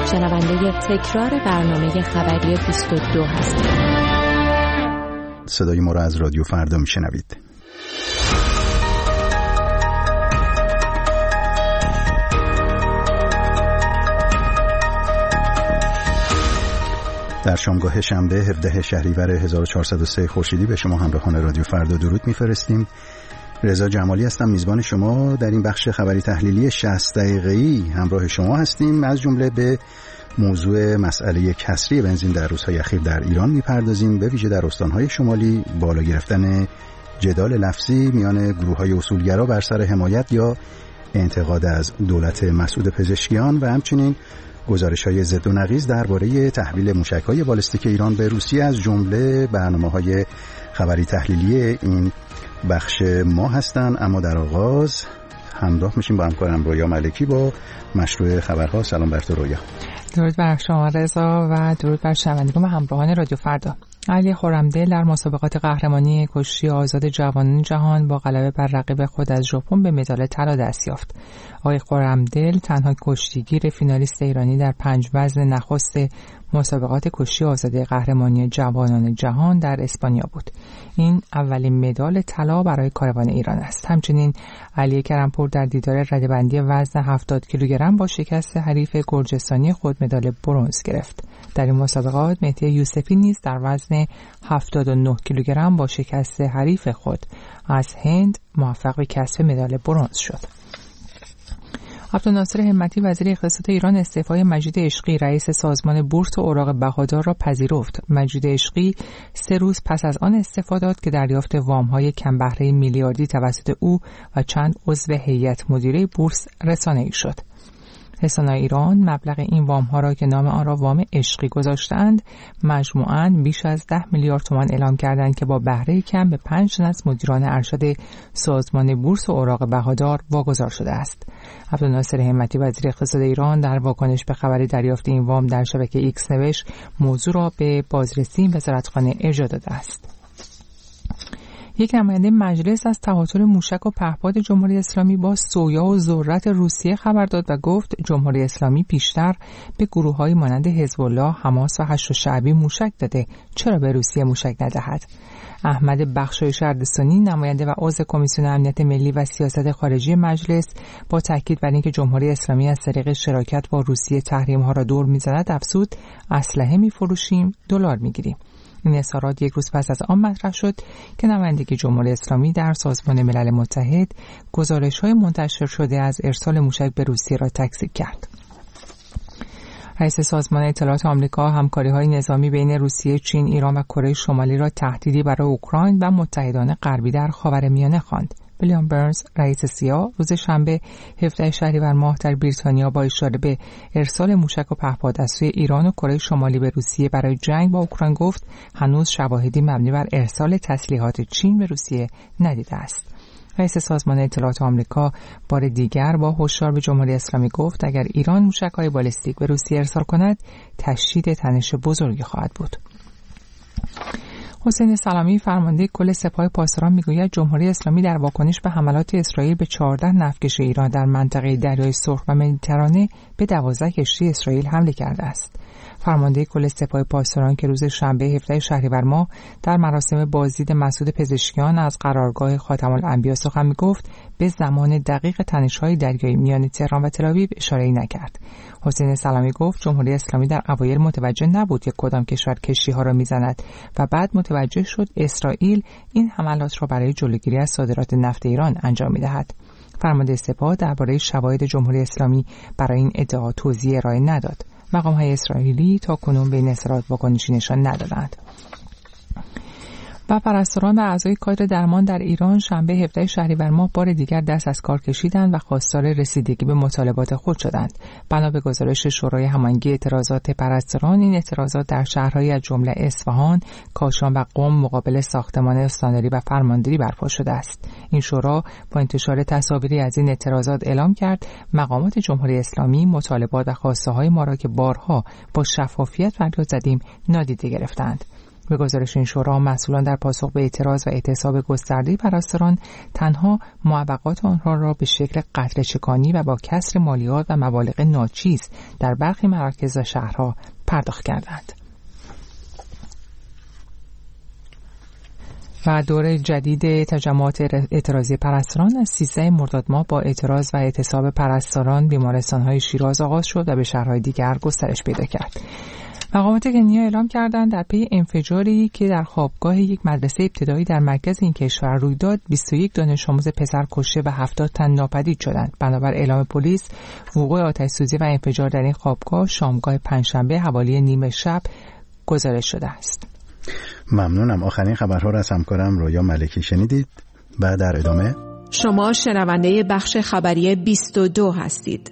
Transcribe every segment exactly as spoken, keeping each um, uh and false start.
شنونده تکرار برنامه خبری بیست و دو هستید. صدای ما را از رادیو فردا میشنوید. در شامگاه شنبه هفدهم شهریور هزار و چهارصد و سه خورشیدی به شما همراهان رادیو فردا درود میفرستیم. رضا جمالی هستم، میزبان شما. در این بخش خبری تحلیلی شصت دقیقه‌ای همراه شما هستیم. از جمله به موضوع مسئله کسری بنزین در روزهای اخیر در ایران میپردازیم، به ویژه در استانهای شمالی بالا گرفتن جدال لفظی میان گروه‌های اصولگرا بر سر حمایت یا انتقاد از دولت مسعود پزشکیان و همچنین گزارش‌های ضد و نقیض درباره تحویل موشک‌های بالستیک ایران به روسیه از جمله برنامه‌های خبری تحلیلی این بخش ما هستند. اما در آغاز همراه میشیم با همکارم رویا ملکی با مشروع خبرها. سلام بر تو رویا. درود بر شما رضا و درود بر شنوندگان و همراهان رادیو فردا. علی خرمدل در مسابقات قهرمانی کشتی آزاد جوانان جهان با غلبه بر رقیب خود از ژاپن به مدال طلا دست یافت. آقای خرمدل تنها کشتیگیر فینالیست ایرانی در پنج وزن نخست مسابقات کشتی آزاد قهرمانی جوانان جهان در اسپانیا بود. این اولین مدال طلا برای کاروان ایران است. همچنین علی کرمپور در دیدار رده‌بندی وزن هفتاد کیلوگرم با شکست حریف گرجستانی خود مدال برنز گرفت. در این مسابقات مهدی یوسفی نیز در وزن هفتاد و نه کیلوگرم با شکست حریف خود از هند موفق به کسب مدال برنز شد. عبدالناصر همتی وزیر اقتصاد ایران استعفای مجید عشقی رئیس سازمان بورس و اوراق بهادار را پذیرفت. مجید عشقی سه روز پس از آن استعفا داد که دریافت وام‌های کم بهره میلیاردی توسط او و چند عضو هیئت مدیره بورس رسانه‌ای شد. رسانه‌های ایران مبلغ این وام‌ها را که نام آن را وام عشقی گذاشتند مجموعاً بیش از ده میلیارد تومان اعلام کردند که با بهره کم به پنج تن از مدیران ارشد سازمان بورس و اوراق بهادار واگذار شده است. عبدالناصر همتی وزیر اقتصاد ایران در واکنش به خبر دریافت این وام در شبکه ایکس نوشت موضوع را به بازرسی این وزارتخانه ارجاع داده است. یک نماینده مجلس از تهاتر موشک و پهپاد جمهوری اسلامی با سویا و ذرت روسیه خبر داد و گفت جمهوری اسلامی پیشتر به گروه‌های مانند حزب الله، حماس و حشد شعبی موشک داده، چرا به روسیه موشک ندهد؟ احمد بخشایش اردستانی نماینده و عضو کمیسیون امنیت ملی و سیاست خارجی مجلس با تاکید بر اینکه جمهوری اسلامی از طریق شراکت با روسیه تحریم‌ها را دور می‌زند افزود اسلحه می‌فروشیم، دلار می‌گیریم. این اظهارات یک روز پس از آن مطرح شد که نمایندگی جمهوری اسلامی در سازمان ملل متحد گزارش‌های منتشر شده از ارسال موشک به روسیه را تکذیب کرد. رئیس سازمان اطلاعات آمریکا همکاری‌های نظامی بین روسیه، چین، ایران و کره شمالی را تهدیدی برای اوکراین و متحدان غربی در خاورمیانه خواند. ویلیام برنز رئیس سیا روز شنبه هفدهم شهریور ماه در بریتانیا با اشاره به ارسال موشک و پهپاد از سوی ایران و کره شمالی به روسیه برای جنگ با اوکراین گفت هنوز شواهدی مبنی بر ارسال تسلیحات چین به روسیه ندیده است. رئیس سازمان اطلاعات آمریکا بار دیگر با هشدار به جمهوری اسلامی گفت اگر ایران موشک‌های بالستیک به روسیه ارسال کند تشدید تنش بزرگی خواهد بود. حسین سلامی فرمانده کل سپاه پاسداران میگوید جمهوری اسلامی در واکنش به حملات اسرائیل به چهارده نفتکش ایران در منطقه دریای سرخ و مدیترانه به دوازده کشتی اسرائیل حمله کرده است. فرمانده کل سپاه پاسداران که روز شنبه هفدهم شهریور ماه در مراسم بازدید مسعود پزشکیان از قرارگاه خاتم الانبیا سخن میگفت به زمان دقیق تنش‌های دریایی میان تهران و تل‌آویو اشاره‌ای نکرد. حسین سلامی گفت جمهوری اسلامی در اوایل متوجه نبود که کدام کشور کشتی‌ها را میزند و بعد متوجه شد اسرائیل این حملات را برای جلوگیری از صادرات نفت ایران انجام می‌دهد. فرمانده سپاه درباره شواهد جمهوری اسلامی برای این ادعا توضیح ارائه نداد. مقام‌های اسرائیلی تا کنون به این اظهارات واکنشی نشان ندادند. و پرستاران و اعضای کادر درمان در ایران شنبه هفدهم شهریور ماه بار دیگر دست از کار کشیدند و خواستار رسیدگی به مطالبات خود شدند. بنا به گزارش شورای هماهنگی اعتراضات پرستاران این اعتراضات در شهرهایی از جمله اصفهان، کاشان و قم مقابل ساختمان استانداری و فرمانداری برپا شده است. این شورا با انتشار تصاویری از این اعتراضات اعلام کرد مقامات جمهوری اسلامی مطالبات و خواسته‌های ما را که بارها با شفافیت فریاد زدیم نادیده گرفتند. به گزارش این شورا، مسئولان در پاسخ به اعتراض و اعتصاب گسترده پرستاران تنها معوقات آنها را به شکل قطره چکانی و با کسر مالیات و مبالغ ناچیز در برخی مراکز و شهرها پرداخت کردند. و دوره جدید تجمعات اعتراضی پرستاران از سیزده مرداد ماه با اعتراض و اعتصاب پرستاران بیمارستان‌های شیراز آغاز شد و به شهرهای دیگر گسترش پیدا کرد. مقامات کنیا اعلام کردند در پی انفجاری که در خوابگاه یک مدرسه ابتدایی در مرکز این کشور روی داد، بیست و یک دانش آموز پسر کشته و هفتاد تن ناپدید شدند. بنابر اعلام پلیس، وقوع آتش‌سوزی و انفجار در این خوابگاه شامگاه پنجشنبه حوالی نیمه شب گزارش شده است. ممنونم. آخرین خبرها را از همکارم رویا ملکی شنیدید و در ادامه شما شنونده بخش خبری بیست و دو هستید.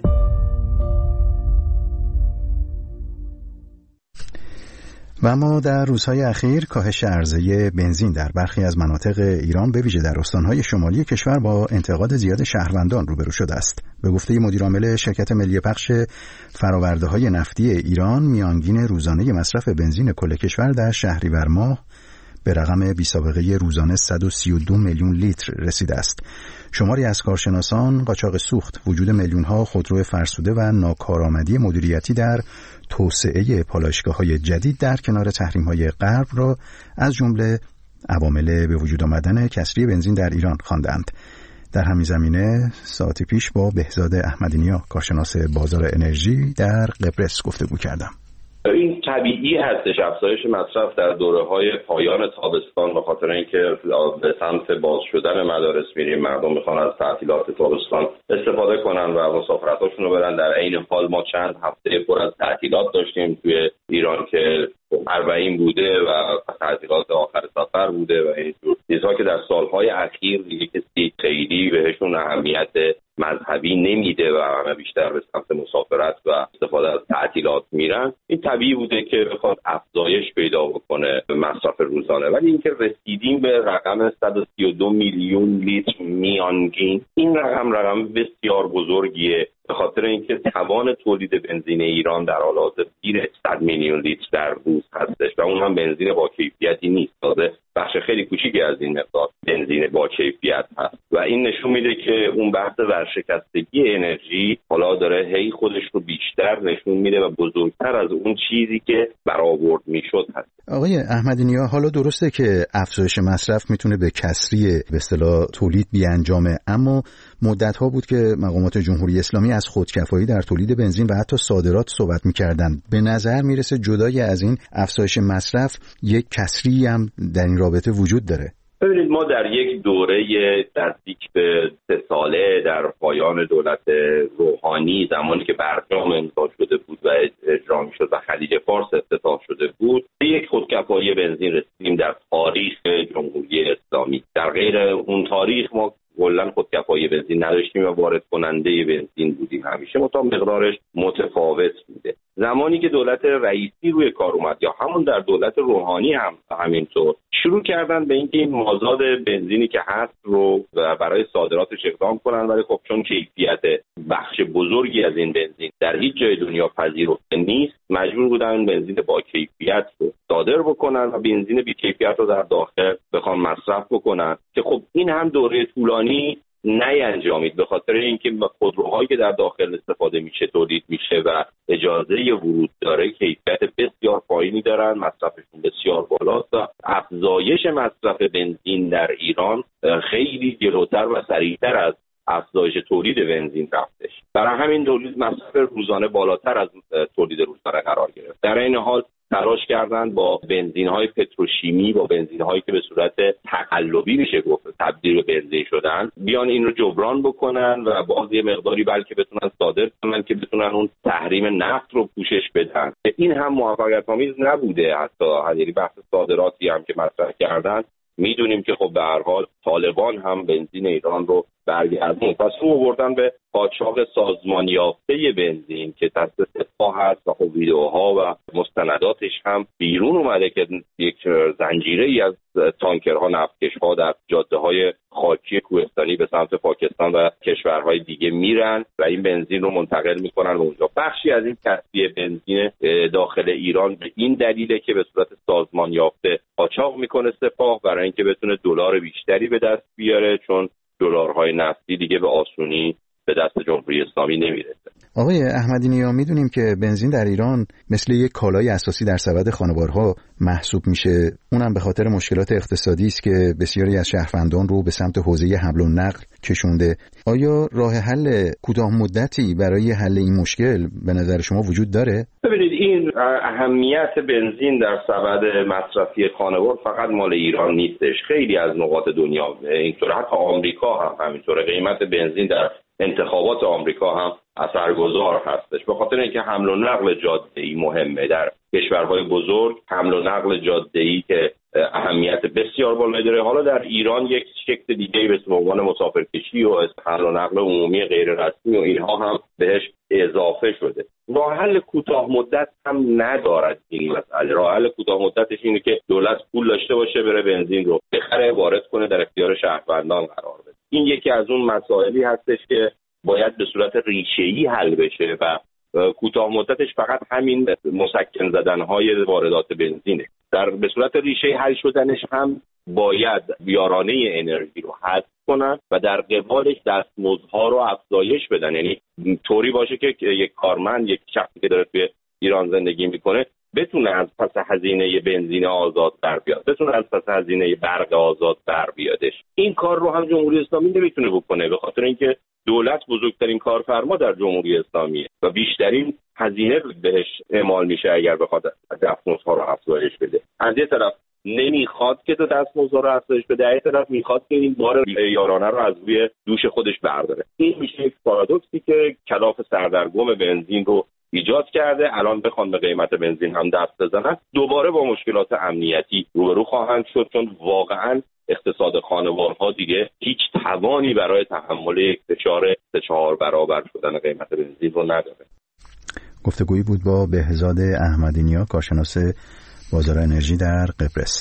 و ما در روزهای اخیر کاهش عرضه بنزین در برخی از مناطق ایران به ویژه در استانهای شمالی کشور با انتقاد زیاد شهروندان روبرو شده است. به گفته مدیر عامل شرکت ملی پخش فرآورده‌های نفتی ایران، میانگین روزانه مصرف بنزین کل کشور در شهریور ماه به رقم بی‌سابقه روزانه صد و سی و دو میلیون لیتر رسیده است. شماری از کارشناسان قاچاق سوخت، وجود میلیون‌ها خودرو فرسوده و ناکارآمدی مدیریتی در توسعه پالایشگاه‌های جدید در کنار تحریم‌های غرب را از جمله عوامل به وجود آمدن کسری بنزین در ایران خواندند. در همین زمینه ساعتی پیش با بهزاد احمدی‌نیا، کارشناس بازار انرژی در قبرس گفتگو کردم. این طبیعی هستش افزایش مصرف در دوره‌های پایان تابستان، به خاطر اینکه به سمت باز شدن مدارس میریم، مردم میخوان از تعطیلات تابستان استفاده کنن و مسافرتاشون رو برن. در عین حال ما چند هفته پر از تعطیلات داشتیم توی ایران که اربعین بوده و تعطیلات آخر سفر بوده و اینجور چیزها که در سالهای اخیر دیگه کسی خیلی بهشون اهمیت مذهبی نمیده و همه بیشتر به سمت مسافرت و استفاده از تعطیلات میرن. این طبیعی بوده که بخواد افزایش پیدا بکنه مصرف روزانه، ولی اینکه رسیدیم به رقم صد و سی و دو میلیون لیتر میانگین، این رقم رقم بسیار بزرگیه، به خاطر اینکه توان تولید بنزین ایران در حال حاضر زیر صد میلیون لیتر در روز هستش و اون هم بنزین با کیفیتی نیست. تازه بخش خیلی کوچیکی از این مقدار بنزین با کیفیت هست و این نشون میده که اون بحث ورشکستگی انرژی حالا داره هی خودش رو بیشتر نشون میده و بزرگتر از اون چیزی که برآورد میشد هست. آقای احمدی‌نیا، حالا درسته که افزایش مصرف میتونه به کسری به اصطلاح تولید بیانجامه، اما مدت‌ها بود که مقامات جمهوری اسلامی از خودکفایی در تولید بنزین و حتی صادرات صحبت می‌کردند. به نظر میرسه جدای از این افزایش مصرف یک کسری هم در این رابطه وجود داره. ببینید، ما در یک دوره نزدیک به سه ساله در پایان دولت روحانی، زمانی که برجام امضا شده بود و اجرا می‌شد و خلیج فارس افتتاح شده بود، به یک خودکفایی بنزین رسیدیم در تاریخ جمهوری اسلامی. در غیر اون تاریخ ما کلاً خودکفایی بنزین نداشتیم و وارد کننده بنزین بودیم همیشه، مطابق مقدارش متفاوت بوده. زمانی که دولت رئیسی روی کار اومد یا همون در دولت روحانی هم همینطور، شروع کردن به اینکه این مازاد بنزینی که هست رو برای صادراتش اقدام کنن، ولی خب چون کیفیت بخش بزرگی از این بنزین در هیچ جای دنیا پذیرفته نیست، مجبور بودن بنزین با کیفیت رو صادر بکنن و بنزین بی کیفیت رو در داخل بخوام مصرف بکنن که خب این هم دوره طولانی نینجامید، به خاطر اینکه خودروهایی که در داخل استفاده میشه تولید میشه و اجازه ورود داره کیفیت بسیار پایینی دارن، مصرفشون بسیار بالاست و افزایش مصرف بنزین در ایران خیلی جلوتر و سریعتر از افزایش تولید بنزین رفتش. برای همین تولید مصرف روزانه بالاتر از تولید روزانه قرار گرفت. در این حال تلاش کردن با بنزین‌های پتروشیمی، با بنزین‌هایی که به صورت تقلبی میشه گفت تبدیل به بنزین شدن، بیان این رو جبران بکنن و باز یه مقداری بلکه بتونن صادر کنن که بتونن اون تحریم نفت رو پوشش بدن. این هم موفقیت‌آمیز نبوده. حتی یعنی بحث صادراتی هم که مطرح کردن، میدونیم که خب به هر حال طالبان هم بنزین ایران رو برگردون. پس رو آوردن به قاچاق سازمان یافته بنزین که دست سپاه هست و خب ویدیوها و مستنداتش هم بیرون اومده که یک زنجیره ای از تانکرها، نفتکش‌ها در جاده‌های خاکی کوهستانی به سمت پاکستان و کشورهای دیگه میرن و این بنزین رو منتقل میکنن به اونجا. بخشی از این تصفیه بنزین داخل ایران به این دلیله که به صورت سازمان یافته قاچاق میکنه سپاه برای اینکه بتونه دلار بیشتری به دست بیاره، چون دلارهای نفتی دیگه به آسونی به دست جمهوری اسلامی نمیرسه. آقای احمدی نیا، میدونیم که بنزین در ایران مثل یک کالای اساسی در سبد خانوارها محسوب میشه. اونم به خاطر مشکلات اقتصادی است که بسیاری از شهروندان رو به سمت حوزه حمل و نقل کشونده. آیا راه حل کوتاه مدتی برای حل این مشکل به نظر شما وجود داره؟ ببینید، این اهمیت بنزین در سبد مصرفی خانوار فقط مال ایران نیستش. خیلی از نقاط دنیا اینطور، حتی آمریکا هم همینطوره. قیمت بنزین در انتخابات آمریکا هم اثرگذار هستش، به خاطر اینکه حمل و نقل جاده‌ای مهمه در کشورهای بزرگ. حمل و نقل جاده‌ای که اهمیت بسیار بالایی داره. حالا در ایران یک شکل دیگه‌ای به عنوان مسافرکشی و حمل و نقل عمومی غیر رسمی و اینها هم بهش اضافه شده. راه حل کوتاه مدت هم ندارد این مسئله. راه حل کوتاه مدتش اینه که دولت پول داشته باشه بره بنزین رو بخره، وارد کنه، در اختیار شهروندان قرار بده. این یکی از اون مسائلی هستش که باید به صورت ریشه‌ای حل بشه و کوتاه مدتش فقط همین مسکن زدن‌های واردات بنزینه. در به صورت ریشه‌ای حل شدنش هم باید یارانه انرژی رو حذف کنن و در قبالش دستمزدها رو افزایش بدن. یعنی طوری باشه که یک کارمند، یک شخصی که داره توی ایران زندگی میکنه بتونه از پس هزینه بنزین آزاد بر بیاد، بتونه از پس هزینه برق آزاد بر بیادش. این کار رو هم جمهوری اسلامی نمیتونه بکنه، به خاطر اینکه دولت بزرگترین کارفرما در جمهوری اسلامیه و بیشترین هزینه بهش اعمال میشه اگر بخواد دستمزدها رو افزایش بده. از یه طرف نمیخواد که تو دستمزدها رو افزایش بده، از یه طرف میخواد که این بار یارانه رو از روی دوش خودش برداره. این میشه یک پارادوکسی که کلاف سردرگم بنزین رو ایجاد کرده. الان بخوان به قیمت بنزین هم دست بزنن، دوباره با مشکلات امنیتی روبرو خواهند شد، چون واقعا اقتصاد خانوارها دیگه هیچ توانی برای تحمل یک فشار سه چهار برابر شدن قیمت بنزین رو نداره. گفتگویی بود با بهزاد احمدی نیا، کارشناس بازار انرژی در قبرس.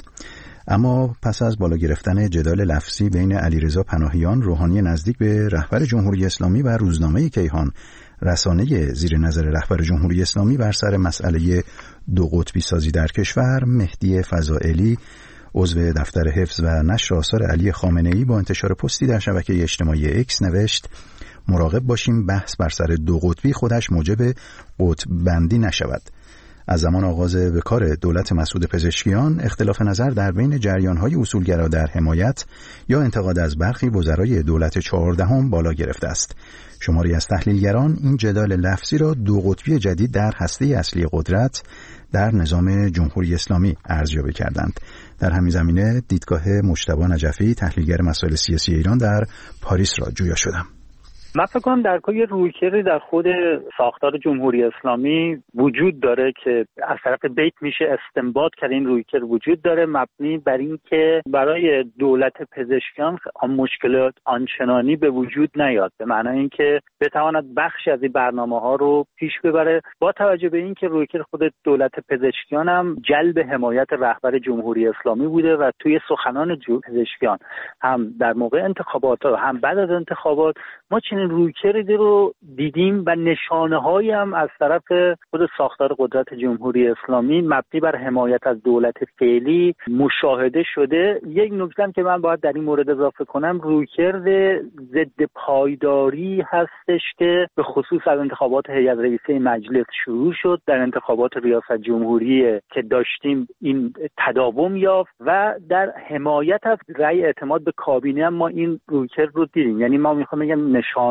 اما پس از بالا گرفتن جدال لفظی بین علیرضا پناهیان، روحانی نزدیک به رهبر جمهوری اسلامی و روزنامه کیهان، رسانه زیر نظر رهبر جمهوری اسلامی، بر سر مسئله دو قطبی سازی در کشور، مهدی فضائلی عضو دفتر حفظ و نشر آثار علی خامنه‌ای با انتشار پستی در شبکه اجتماعی اکس نوشت: مراقب باشیم بحث بر سر دو قطبی خودش موجب قطب بندی نشود. از زمان آغاز به کار دولت مسعود پزشکیان، اختلاف نظر در بین جریان‌های اصولگرا در حمایت یا انتقاد از برخی وزرای دولت چهاردهم بالا گرفته است. شماری از تحلیلگران این جدال لفظی را دو قطبی جدید در هسته اصلی قدرت در نظام جمهوری اسلامی ارزیابی کردند. در همین زمینه دیدگاه مجتبی نجفی، تحلیلگر مسائل سیاسی ایران، در پاریس را جویا شدم. من فکر کنم در کل یه رویکردی در خود ساختار جمهوری اسلامی وجود داره که از طرف بیت میشه استنباط کرد این رویکرد وجود داره، مبنی بر این که برای دولت پزشکیان مشکلات آنچنانی به وجود نیاد، به معنای اینکه بتواند بخشی از این برنامه‌ها رو پیش ببره، با توجه به اینکه رویکرد خود دولت پزشکیان هم جلب حمایت رهبر جمهوری اسلامی بوده و توی سخنان پزشکیان هم در موقع انتخابات و هم بعد از انتخابات ما چنین رویکردی رو دیدیم و نشانه‌هایی هم از طرف خود ساختار قدرت جمهوری اسلامی مبنی بر حمایت از دولت فعلی مشاهده شده. یک نکته هم که من باید در این مورد اضافه کنم، رویکرد ضد پایداری هستش که به خصوص از انتخابات هیئت رئیسه مجلس شروع شد. در انتخابات ریاست جمهوری که داشتیم این تداوم یافت و در حمایت از رأی اعتماد به کابینه هم ما این رویکرد رو دیدیم. یعنی ما میخوام بگم نشان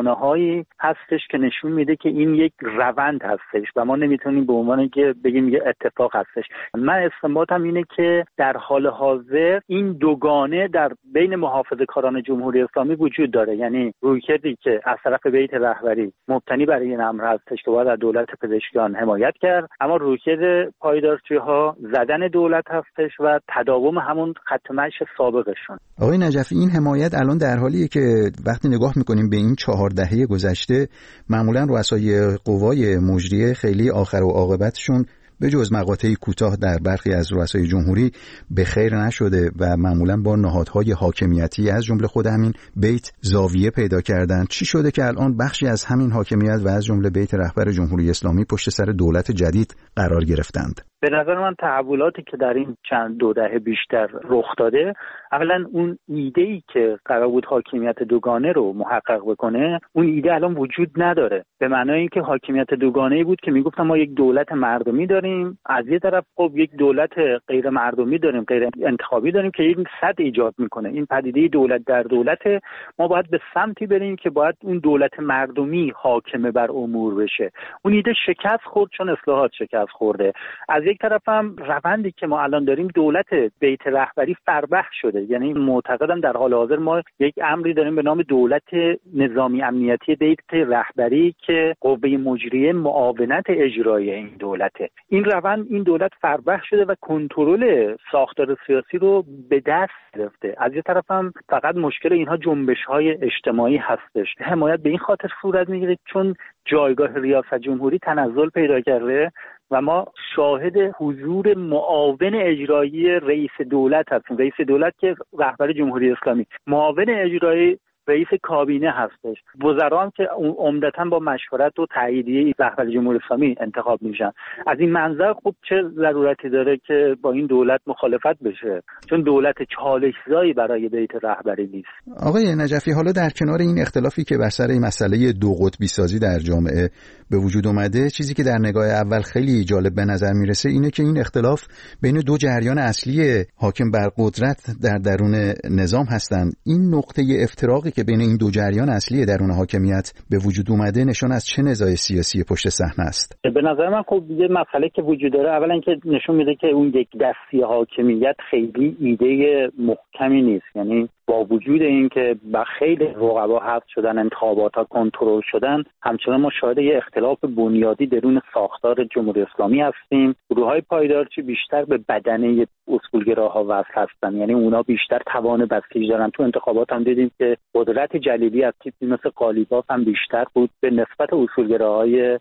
نشانه‌هایی هستش که نشون میده که این یک روند هستش و ما نمیتونیم به عنوان که بگیم یه اتفاق هستش. من استنباطم اینه که در حال حاضر این دوگانه در بین محافظه‌کاران جمهوری اسلامی وجود داره، یعنی رویکردی که از طرف بیت رهبری مبتنی برای این امر هستش که باید از دولت پزشکیان حمایت کرد، اما رویکرد پایدارچی‌ها زدن دولت هستش و تداوم همون خط مشی سابقشون. آقای نجفی، این حمایت الان در حالیه که وقتی نگاه میکنیم به این چهار دهه گذشته معمولا رؤسای قوای مجریه خیلی آخر و عاقبتشون به جز مقاطعی کوتاه در برخی از رؤسای جمهوری به خیر نشده و معمولا با نهادهای حاکمیتی از جمله خود همین بیت زاویه پیدا کردن. چی شده که الان بخشی از همین حاکمیت و از جمله بیت رهبر جمهوری اسلامی پشت سر دولت جدید قرار گرفتند؟ به نظر من تحولاتی که در این چند دو دهه بیشتر رخ داده، اولا اون ایده‌ای که قرار بود حاکمیت دوگانه رو محقق بکنه، اون ایده الان وجود نداره. به معنای اینکه حاکمیت دوگانه‌ای بود که میگفتن ما یک دولت مردمی داریم، از یه طرف خب یک دولت غیر مردمی داریم، غیر انتخابی داریم که این صد ایجاد میکنه. این پدیده دولت در دولت، ما باید به سمتی بریم که باید اون دولت مردمی حاکم بر امور بشه. اون ایده شکست خورد چون اصلاحات شکست خورده. از یک طرف هم روندی که ما الان داریم دولت بیت رهبری فربخ شده، یعنی معتقدم در حال حاضر ما یک امری داریم به نام دولت نظامی امنیتی بیت رهبری که قوه مجریه معاونت اجرایی این دولته. این روند این دولت فربخ شده و کنترل ساختار سیاسی رو به دست گرفته. از یک طرف هم فقط مشکل اینها جنبش‌های اجتماعی هستش. حمایت به این خاطر صورت میگیره چون جایگاه ریاست جمهوری تنزل پیدا کرده و ما شاهد حضور معاون اجرایی رئیس دولت هستیم. رئیس دولت که رهبر جمهوری اسلامی، معاون اجرایی رئیس کابینه هستش. وزرا هم که عمدتاً با مشورت و تاییدیه رهبر جمهوری اسلامی انتخاب میشن. از این منظر خب چه ضرورتی داره که با این دولت مخالفت بشه، چون دولت چالش‌زایی برای بیت رهبری نیست. آقای نجفی، حالا در کنار این اختلافی که بر سر این مسئله دو قطبی سازی در جامعه به وجود اومده، چیزی که در نگاه اول خیلی جالب به نظر میرسه اینه که این اختلاف بین دو جریان اصلی حاکم بر قدرت در درون نظام هستند. این نقطه افتراقی که بین این دو جریان اصلی درون حاکمیت به وجود اومده نشان از چه نزاع سیاسی پشت صحنه است؟ به نظر من خب یه مسئله که وجود داره، اولا که نشون میده که اون یک دستی حاکمیت خیلی ایده محکمی نیست. یعنی با وجود این که با خیلی رقبا حذف شدن، انتخابات ها کنترل شدن، همچنان ما شاهد یه اختلاف بنیادی درون ساختار جمهوری اسلامی هستیم. گروه‌های پایدارچی بیشتر به بدنه اصولگراها وصل هستن، یعنی اونا بیشتر توان بسیج دارن. تو انتخابات هم دیدیم که قدرت جلیلی از تیپی مثل قالیباف هم بیشتر بود به نسبت اصولگراهای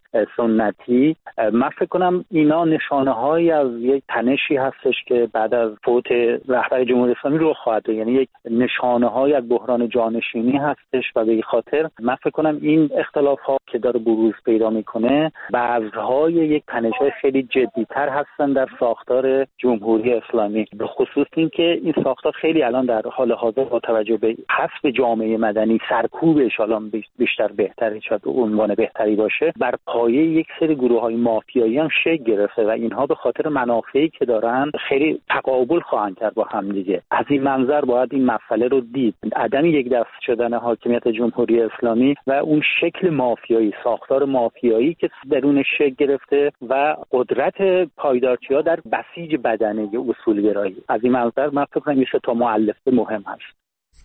سنتی. من فکر کنم اینا نشانه‌هایی از یک تنشی هستش که بعد از فوت رهبر جمهوری اسلامی رخ خواهد داد، یعنی یک نشانه‌های از بحران جانشینی هستش و به این خاطر من فکر کنم این اختلاف‌ها که داره بروز پیدا می‌کنه بذرهای یک تنش‌های خیلی جدی‌تر هستن در ساختار جمهوری اسلامی، به خصوص اینکه این ساختار خیلی الان در حال حاضر با توجه به حذف جامعه مدنی، سرکوبش الان بیشتر بهتری شد و عنوان بهتری باشه، بر پایه یک سری گروه‌های مافیایی هم شکل گرفته و اینها به خاطر منافعی که دارن خیلی تقابل خواهند کرد با هم دیگه. از این منظر باید این مسئله رو دید، عدم یک دست شدن حاکمیت جمهوری اسلامی و اون شکل مافیایی، ساختار مافیایی که درونش شکل گرفته و قدرت پایدارچی‌ها در بسیج بدنه اصولگرایی. از این منظر من فکر کنم میشه تا مؤلفه مهم هست.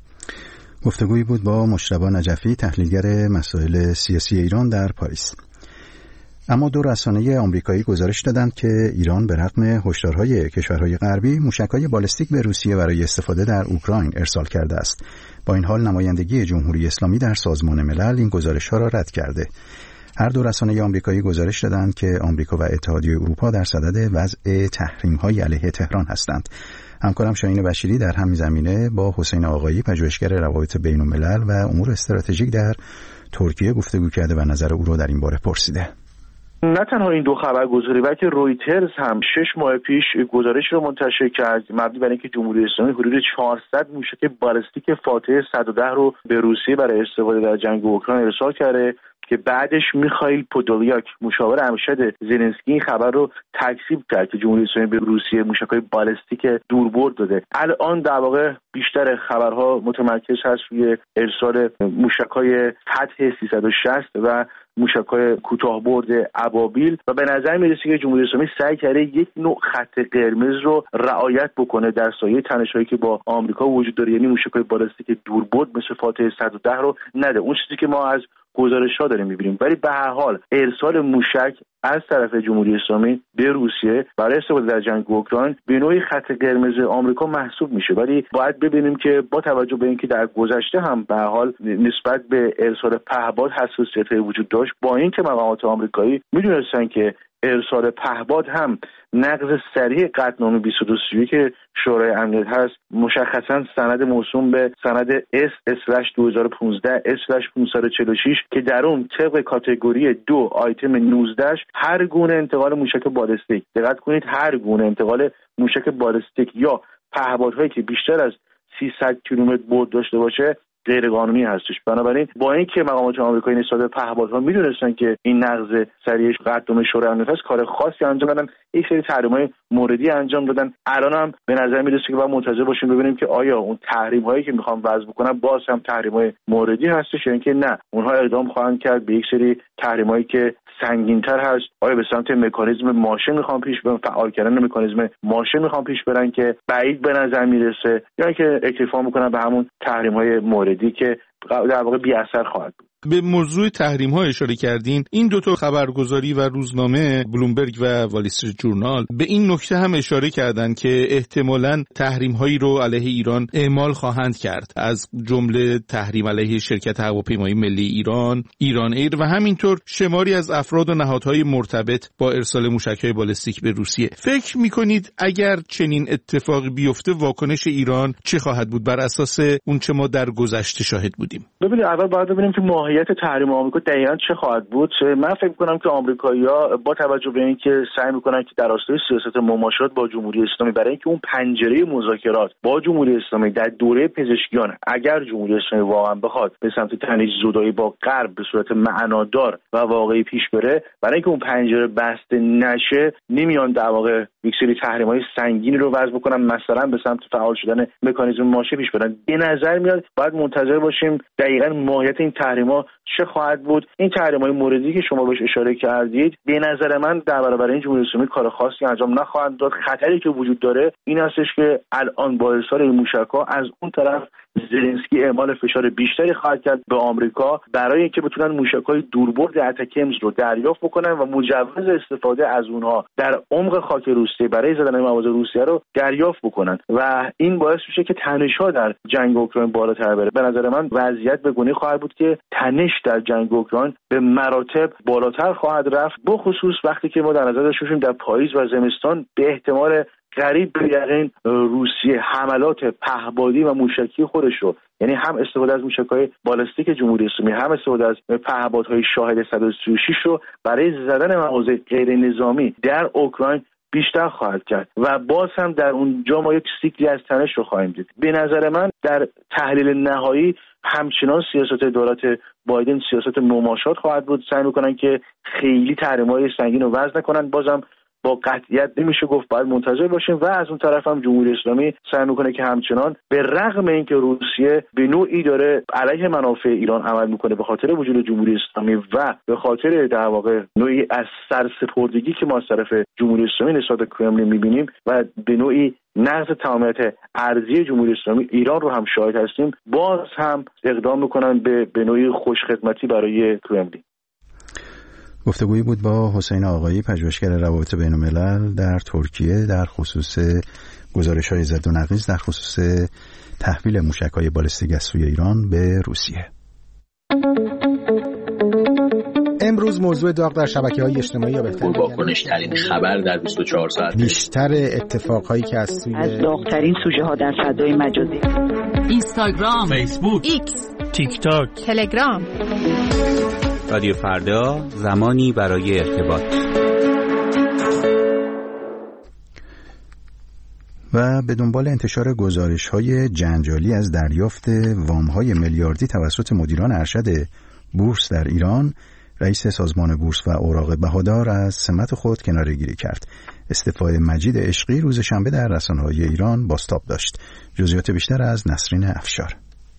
گفتگویی بود با مجتبی نجفی، تحلیلگر مسائل سیاسی ایران در پاریس. اما دو رسانه آمریکایی گزارش دادند که ایران به رغم هشدارهای کشورهای غربی موشک‌های بالستیک به روسیه برای استفاده در اوکراین ارسال کرده است. با این حال نمایندگی جمهوری اسلامی در سازمان ملل این گزارش‌ها را رد کرده. هر دو رسانه آمریکایی گزارش دادند که آمریکا و اتحادیه اروپا در صدد وضع تحریم‌های علیه تهران هستند. همکارم شاهین بشیری در همین زمینه با حسین آقایی، پژوهشگر روابط بین‌الملل و امور استراتژیک در ترکیه گفتگو کرده و نظر او را در این باره پرسیده. نه تنها این دو خبرگزاری بلکه رویترز هم شش ماه پیش گزارش رو منتشر کرد مبنی بر اینکه جمهوری اسلامی حدود چهارصد موشک بالستیک فاتح صد و ده رو به روسیه برای استفاده در جنگ اوکراین ارسال کرده که بعدش میخائیل پودولیاک مشاور ارشد زلنسکی این خبر رو تکذیب کرد که جمهوری اسلامی به روسیه موشک‌های بالستیک دوربرد داده. الان در واقع بیشتر خبرها متمرکز هست روی ارسال موشک‌های فتح سیصد و شصت و موشک‌های کوتاه‌برد ابابیل و به نظر میرسه که جمهوری اسلامی سعی کرده یک نوع خط قرمز رو رعایت بکنه در سایه تنش‌هایی که با آمریکا وجود داره، یعنی موشک‌های بالستیک دوربرد مثل فاتح صد و ده رو نده. اون چیزی که ما از گزارش‌ها داریم می‌بینیم، ولی به هر حال ارسال موشک از طرف جمهوری اسلامی به روسیه برای استفاده در جنگ اوکراین به نوعی خط قرمز آمریکا محسوب میشه. ولی باید ببینیم که با توجه به اینکه در گذشته هم به هر حال نسبت به ارسال پهپاد حساسیت‌های وجود داشت، با اینکه مقامات آمریکایی می‌دونستن که ارسال پهپاد هم نقض صریح قطعنامه بیست و دو سی و یک که شورای امنیت هست، مشخصا سند موسوم به سند اس اسلش دو هزار و پانزده اسلش پانصد و چهل و شش که در اون طبق کاتگوری دو آیتم نوزده هر گونه انتقال موشک بالستیک، دقت کنید، هر گونه انتقال موشک بالستیک یا پهپادهایی که بیشتر از سیصد کیلومتر بعد داشته باشه غیر قانونی هستش. بنابراین با اینکه مقامات آمریکایی نسبت به پهپادها میدونستن که این نقض صریح قطعنامه شورای امنیت است، کار خاصی انجام دادن، یک سری تحریم‌های موردی انجام دادن. الان هم به نظر میرسه که باید منتظر باشیم ببینیم که آیا اون تحریم‌هایی که میخوام وضع بکنن باز هم تحریم‌های موردی هستش یا اینکه نه اونها اقدام خواهند کرد به یک سری تحریم‌هایی که سنگین‌تر هست. آیا به سمت مکانیزم ماشه میخوام پیش برن، فعال کردن مکانیزم ماشه میخوام پیش برن که بعید به نظر میرسه، یا اینکه اکتفا میکنن به همون تحریم‌های موردی که در واقع بی اثر خواهد بود. به موضوع تحریم ها اشاره کردین. این دوتا خبرگزاری و روزنامه بلومبرگ و وال استریت جورنال به این نکته هم اشاره کردند که احتمالاً تحریم هایی رو علیه ایران اعمال خواهند کرد، از جمله تحریم علیه شرکت هواپیمایی ملی ایران، ایران ایر و همینطور شماری از افراد و نهادهای مرتبط با ارسال موشک‌های بالستیک به روسیه. فکر می‌کنید اگر چنین اتفاقی بیفته واکنش ایران چه خواهد بود بر اساس اون چه ما در گذشته شاهد بودیم؟ ببینید، اول باید ببینیم که ماهیت تحریم آمریکا دقیقاً چه خواهد بود. من فکر می‌کنم که آمریکایی‌ها با توجه به اینکه سعی می‌کنن که در راستای سیاست مماشات با جمهوری اسلامی برای اینکه اون پنجره مذاکرات با جمهوری اسلامی در دوره پزشکیان اگر جمهوری اسلامی واقعا بخواد به سمت تنش زدایی با غرب به صورت معنادار و واقعی پیش بره، برای اینکه اون پنجره بسته نشه نمیان در واقع یک سری تحریم‌های سنگینی رو وضع بکنن، مثلا به سمت فعال شدن مکانیزم ماشه پیش برن. به نظر میاد باید منتظر باشیم دقیقاً ماهیت این تحریم‌ها چه خواهد بود. این تحریم‌های موردی که شما بهش اشاره کردید به نظر من در برابر این جمهوری اسلامی کار خاصی انجام نخواهند داد. خطری که وجود داره این هستش که الان با ارسال این موشک‌ها از اون طرف زلنسکی اعمال فشار بیشتری خواهد کرد به آمریکا برای اینکه بتونن موشک‌های دوربرد اتکمز رو دریافت بکنن و مجوز استفاده از اونها در عمق خاک روسیه برای زدن مواضع روسیه رو دریافت بکنن و این باعث میشه که تنش‌ها در جنگ اوکراین بالاتر بره. به نظر من وضعیت به گونه‌ای خواهد بود که تنش در جنگ اوکراین به مراتب بالاتر خواهد رفت، بخصوص وقتی که ما در نظر داشته باشیم در پاییز و زمستان به احتمال قریب به یقین روسیه حملات پهپادی و موشکی خودش رو، یعنی هم استفاده از موشک‌های بالستیک جمهوری اسلامی هم استفاده از پهپادهای شاهد صد و سی و شش رو برای زدن مواضع غیر نظامی در اوکراین بیشتر خواهد کرد و باز هم در اونجا ما یک سیکلی از تنش رو خواهیم دید. به نظر من در تحلیل نهایی همچنان سیاست دولت بایدن سیاست مماشات خواهد بود. سعی می‌کنن که خیلی تحریم‌های سنگین رو وضع نکنن. بازم با قطعیت نمیشه گفت، باید منتظر باشیم و از اون طرف هم جمهوری اسلامی سعی میکنه که همچنان به رغم اینکه روسیه به نوعی داره علیه منافع ایران عمل میکنه به خاطر وجود جمهوری اسلامی و به خاطر در واقع نوعی از سرسپردگی که ما از طرف جمهوری اسلامی نسبت به کرملین میبینیم و به نوعی نقض تمامیت ارضی جمهوری اسلامی ایران رو هم شاهد هستیم، باز هم اقدام میکنن به به نوعی خوشخدمتی برای کرملین. گفتگویی بود با حسین آقایی، پژوهشگر روابط بین الملل در ترکیه در خصوص گزارش‌های زد و نقیض در خصوص تحویل موشک‌های بالستیک از سوی ایران به روسیه. امروز موضوع داغ در شبکه‌های اجتماعی یا بهتر واکنش‌ترین خبر در بیست و چهار ساعت، بیشتر اتفاقهایی که از سوی از داغ‌ترین سوژه‌ها در فضای مجازی، اینستاگرام، فیسبوک، ایکس، تیک تاک، تلگرام. رادیو فردا، زمانی برای ارتباط. و به دنبال انتشار گزارش‌های جنجالی از دریافت وام‌های میلیاردی توسط مدیران ارشد بورس در ایران، رئیس سازمان بورس و اوراق بهادار از سمت خود کناره‌گیری کرد. استعفای مجید عشقی روز شنبه در رسانه‌های ایران بازتاب داشت. جزئیات بیشتر از نسرین افشار.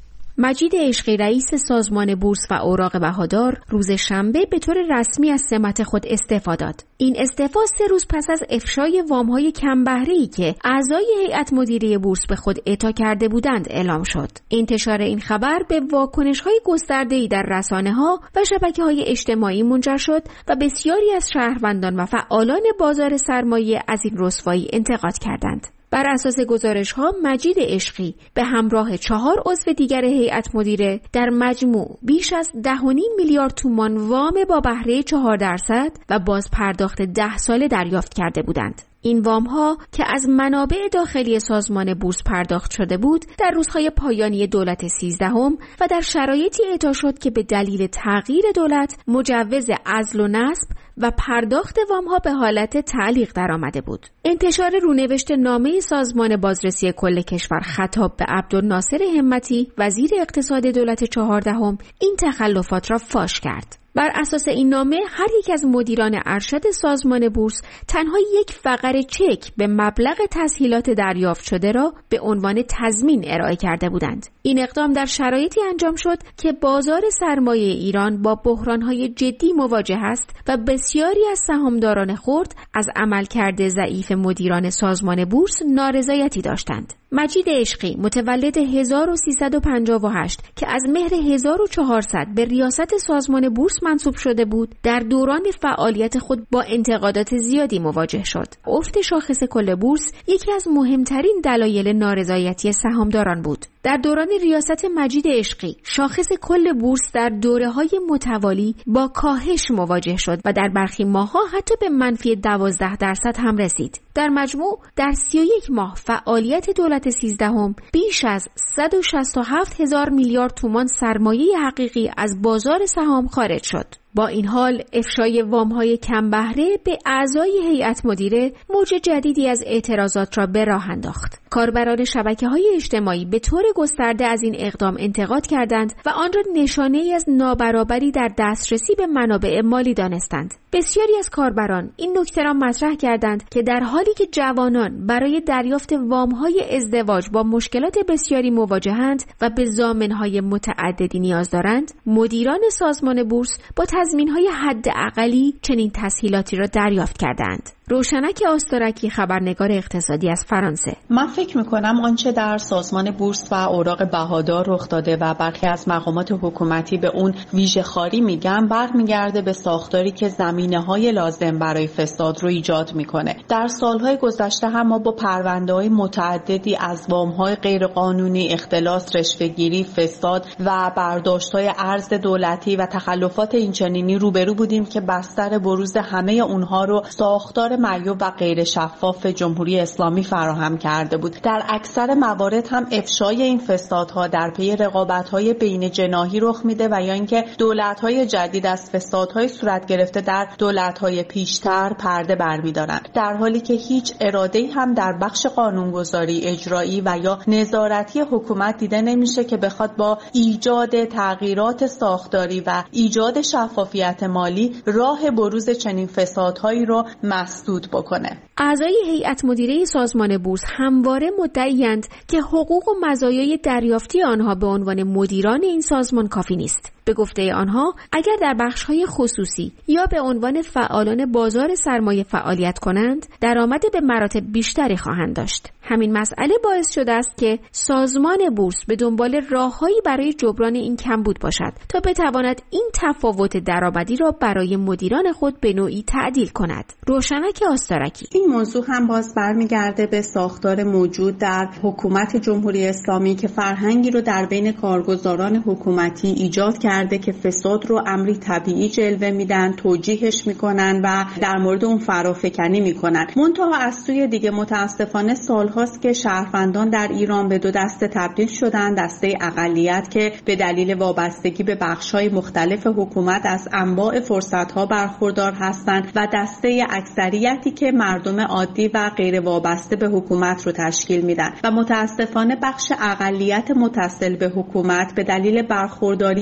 مجید عشقی رئیس سازمان بورس و اوراق بهادار روز شنبه به طور رسمی از سمت خود استعفا داد. این استعفا سه روز پس از افشای وام‌های کم بهره‌ای که اعضای هیئت مدیره بورس به خود اعطا کرده بودند اعلام شد. انتشار این خبر به واکنش‌های گسترده‌ای در رسانه‌ها و شبکه‌های اجتماعی منجر شد و بسیاری از شهروندان و فعالان بازار سرمایه از این رسوایی انتقاد کردند. بر اساس گزارش‌ها مجید عشقی به همراه چهار عضو دیگر هیئت مدیره در مجموع بیش از ده و نیم میلیارد تومان وام با بهره چهار درصد و باز پرداخت ده ساله دریافت کرده بودند. این وام‌ها که از منابع داخلی سازمان بورس پرداخت شده بود در روزهای پایانی دولت سیزدهم و در شرایطی اعطا شد که به دلیل تغییر دولت مجوز عزل و نصب و پرداخت وام‌ها به حالت تعلیق درآمده بود. انتشار رونوشت نامه سازمان بازرسی کل کشور خطاب به عبدالناصر همتی وزیر اقتصاد دولت چهاردهم این تخلفات را فاش کرد. بر اساس این نامه هر یک از مدیران ارشد سازمان بورس تنها یک فقره چک به مبلغ تسهیلات دریافت شده را به عنوان تضمین ارائه کرده بودند. این اقدام در شرایطی انجام شد که بازار سرمایه ایران با بحران‌های جدی مواجه است و بسیاری از سهامداران خرد از عملکرد ضعیف مدیران سازمان بورس نارضایتی داشتند. مجید عشقی متولد هزار و سیصد و پنجاه و هشت که از مهر هزار و چهارصد به ریاست سازمان بورس منصوب شده بود، در دوران فعالیت خود با انتقادات زیادی مواجه شد. افت شاخص کل بورس یکی از مهمترین دلایل نارضایتی سهامداران بود. در دوران ریاست مجید عشقی شاخص کل بورس در دوره‌های متوالی با کاهش مواجه شد و در برخی ماه‌ها حتی به منفی دوازده درصد هم رسید. در مجموع در سی و یک ماه فعالیت دولت سیزدهم بیش از صد و شصت و هفت هزار میلیارد تومان سرمایه حقیقی از بازار سهام خارج شد. با این حال افشای وام‌های کم بهره به اعضای هیئت مدیره موج جدیدی از اعتراضات را به راه انداخت. کاربران شبکه‌های اجتماعی به طور گسترده از این اقدام انتقاد کردند و آن را نشانه‌ای از نابرابری در دسترسی به منابع مالی دانستند. بسیاری از کاربران این نکته را مطرح کردند که در حالی که جوانان برای دریافت وام‌های ازدواج با مشکلات بسیاری مواجهند و به ضامن‌های متعددی نیاز دارند، مدیران سازمان بورس با تضمین‌های حداقلی چنین تسهیلاتی را دریافت کردند. روشنک آستارکی خبرنگار اقتصادی از فرانسه: من فکر می‌کنم آنچه در سازمان بورس و اوراق بهادار رخ داده و برخی از مقامات حکومتی به اون ویژه‌خواری میگن برمیگرده به ساختاری که زمینه‌های لازم برای فساد رو ایجاد میکنه. در سالهای گذشته هم ما با پرونده‌های متعددی از وام‌های غیرقانونی، اختلاس، رشوه‌گیری، فساد و برداشت‌های ارز دولتی و تخلفات اینچنینی روبرو بودیم که بستر بروز همه اونها رو ساختار معیوب و غیر شفاف جمهوری اسلامی فراهم کرده بود. در اکثر موارد هم افشای این فسادها در پی رقابت‌های بین جناحی رخ میده و یا اینکه دولت‌های جدید از فسادهای صورت گرفته در دولت‌های پیشتر پرده برمی‌دارند، در حالی که هیچ اراده‌ای هم در بخش قانونگذاری، اجرایی و یا نظارتی حکومت دیده نمیشه که بخواد با ایجاد تغییرات ساختاری و ایجاد شفافیت مالی راه بروز چنین فسادهایی رو مسدود بکنه. اعضای هیئت مدیره سازمان بورس همواره مدعی‌اند که حقوق و مزایای دریافتی آنها به عنوان مدیران این سازمان کافی نیست. به گفته آنها اگر در بخش‌های خصوصی یا به عنوان فعالان بازار سرمایه فعالیت کنند، درآمد به مراتب بیشتری خواهند داشت. همین مسئله باعث شده است که سازمان بورس به دنبال راههایی برای جبران این کمبود باشد تا بتواند این تفاوت درآمدی را برای مدیران خود به نوعی تعدیل کند. روشنک آستارکی: این موضوع هم باز برمیگرده به ساختار موجود در حکومت جمهوری اسلامی که فرهنگی رو در بین کارگزاران حکومتی ایجاد کرده که فساد رو امری طبیعی جلوه میدن، توجیهش میکنن و در مورد اون فرافکنی میکنن. منتها از سوی دیگه متاسفانه سالهاست که شهروندان در ایران به دو دسته تبدیل شدن: دسته اقلیت که به دلیل وابستگی به بخش‌های مختلف حکومت از انواع فرصت‌ها برخوردار هستند و دسته اکثریتی که مردم عادی و غیر وابسته به حکومت رو تشکیل میدن و متاسفانه بخش اقلیت متصل به حکومت به دلیل برخورداری مداوم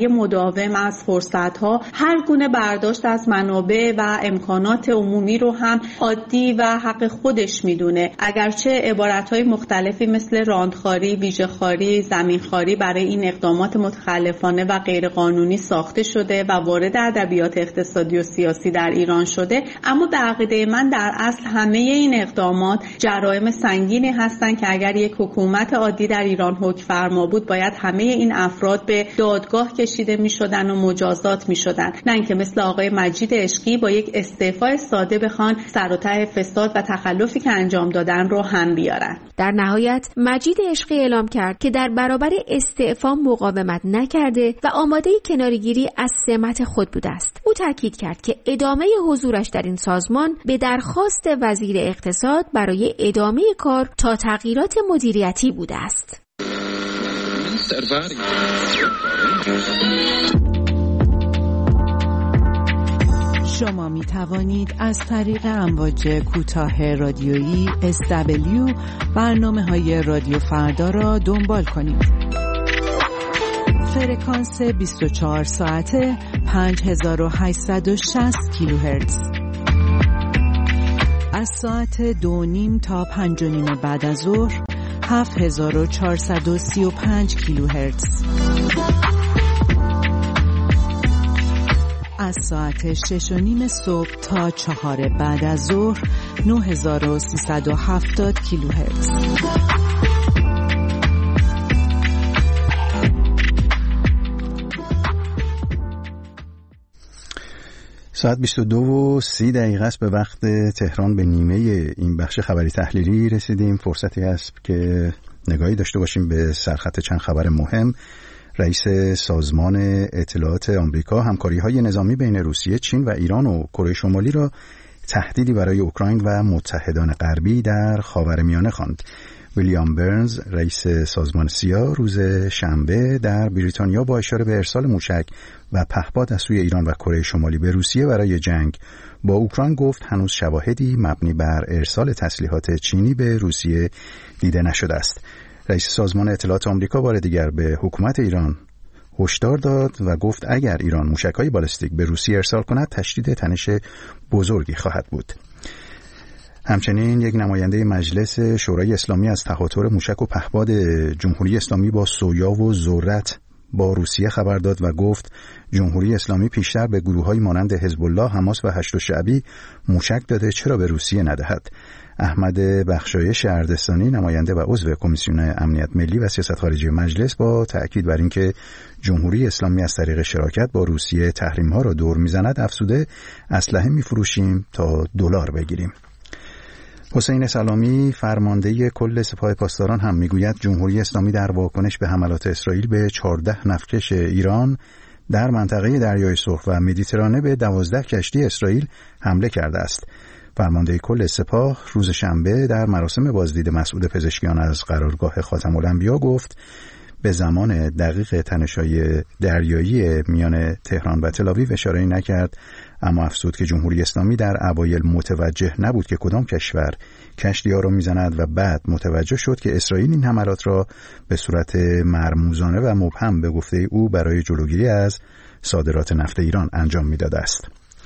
مداوم از فرصت‌ها، هر گونه برداشت از منابع و امکانات عمومی رو هم عادی و حق خودش میدونه. اگرچه عبارت‌های مختلفی مثل راندخواری، ویژه‌خواری، زمینخواری برای این اقدامات متخلفانه و غیرقانونی ساخته شده و وارد ادبیات اقتصادی و سیاسی در ایران شده، اما به عقیده من در اصل همه این اقدامات جرایم سنگینی هستند که اگر یک حکومت عادی در ایران حکم فرما بود باید همه این افراد به دادگاه کشیده می‌شدن و مجازات می‌شدن، نه اینکه مثل آقای مجید عشقی با یک استعفای ساده بخوان سر و ته فساد و تخلفی که انجام دادن رو هم بیارن. در نهایت مجید عشقی اعلام کرد که در برابر استعفا مقاومت نکرده و آماده کناره‌گیری از سمت خود بوده است. او تاکید کرد که ادامه حضورش در این سازمان به درخواست وزیر اقتصاد برای ادامه کار تا تغییرات مدیریتی بوده است. شما می توانید از طریق امواج کوتاه رادیویی اس دبلیو برنامه‌های رادیو فردا را دنبال کنید. فرکانس بیست و چهار ساعته پنج هزار و هشتصد و شصت کیلوهرتز. از ساعت دو نیم تا پنج و نیم بعد از ظهر هفت هزار و چهارصد و سی و پنج کیلوهرتز. از ساعت شش و نیم صبح تا چهار بعد از ظهر نه هزار و سیصد و هفتاد کیلوهرتز. ساعت بیست و دو و سی دقیقه است. به وقت تهران به نیمه این بخش خبری تحلیلی رسیدیم. فرصتی است که نگاهی داشته باشیم به سرخط چند خبر مهم. رئیس سازمان اطلاعات آمریکا همکاری‌های نظامی بین روسیه، چین و ایران و کره شمالی را تهدیدی برای اوکراین و متحدان غربی در خاورمیانه خواند. ویلیام برنز، رئیس سازمان سیا، روز شنبه در بریتانیا با اشاره به ارسال موشک و پهپاد از سوی ایران و کره شمالی به روسیه برای جنگ با اوکراین گفت هنوز شواهدی مبنی بر ارسال تسلیحات چینی به روسیه دیده نشده است. رئیس سازمان اطلاعات آمریکا بار دیگر به حکومت ایران هشدار داد و گفت اگر ایران موشک‌های بالستیک به روسیه ارسال کند تشدید تنش بزرگی خواهد بود. همچنین یک نماینده مجلس شورای اسلامی از تهاتر موشک و پهپاد جمهوری اسلامی با سویا و ذرت با روسیه خبر داد و گفت جمهوری اسلامی پیشتر به گروه‌های مانند حزب الله، حماس و هشت شعبی موشک داده، چرا به روسیه ندهد؟ احمد بخشایش اردستانی، نماینده و عضو کمیسیون امنیت ملی و سیاست خارجی مجلس، با تأکید بر اینکه جمهوری اسلامی از طریق شراکت با روسیه تحریم‌ها را دور می‌زند، افزوده اسلحه می‌فروشیم تا دلار بگیریم. حسین سلامی، فرمانده کل سپاه پاسداران، هم میگوید جمهوری اسلامی در واکنش به حملات اسرائیل به چهارده نفتکش ایران در منطقه دریای سرخ و مدیترانه به دوازده کشتی اسرائیل حمله کرده است. فرمانده کل سپاه روز شنبه در مراسم بازدید مسعود پزشکیان از قرارگاه خاتم الانبیا گفت به زمان دقیق تنش‌های دریایی میان تهران و تل‌آویو اشاره‌ای نکرد، اما افزود که جمهوری اسلامی در اوایل متوجه نبود که کدام کشور کشتی‌ها را می‌زند و بعد متوجه شد که اسرائیل این حملات را به صورت مرموزانه و مبهم به گفته او برای جلوگیری از صادرات نفت ایران انجام می‌داده است.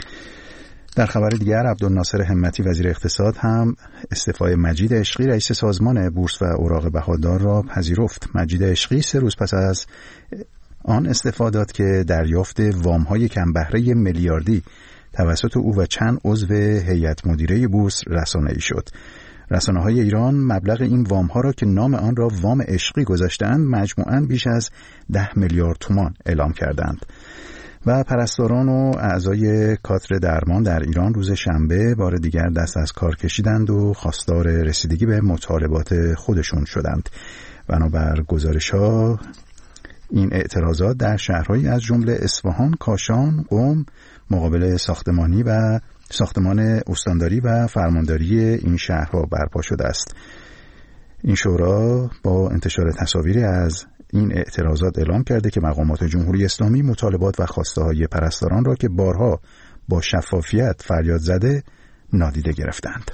در خبر دیگر، عبدالناصر همتی وزیر اقتصاد هم استعفای مجید عشقی رئیس سازمان بورس و اوراق بهادار را پذیرفت. مجید عشقی سه روز پس از آن استعفا داد که دریافت وام‌های کم بهره میلیاردی توسط او و چند عضو هیئت مدیره بورس رسانه‌ای شد. رسانه‌های ایران مبلغ این وام‌ها را که نام آن را وام عشقی گذاشتند مجموعاً بیش از ده میلیارد تومان اعلام کردند. و پرستاران و اعضای کادر درمان در ایران روز شنبه بار دیگر دست از کار کشیدند و خواستار رسیدگی به مطالبات خودشون شدند. بنابر گزارش‌ها این اعتراضات در شهرهایی از جمله اصفهان، کاشان، قم مقابل ساختمانی و ساختمان استانداری و فرمانداری این شهرها برپا شده است. این شورا با انتشار تصاویری از این اعتراضات اعلام کرده که مقامات جمهوری اسلامی مطالبات و خواسته‌های پرستاران را که بارها با شفافیت فریاد زده نادیده گرفتند.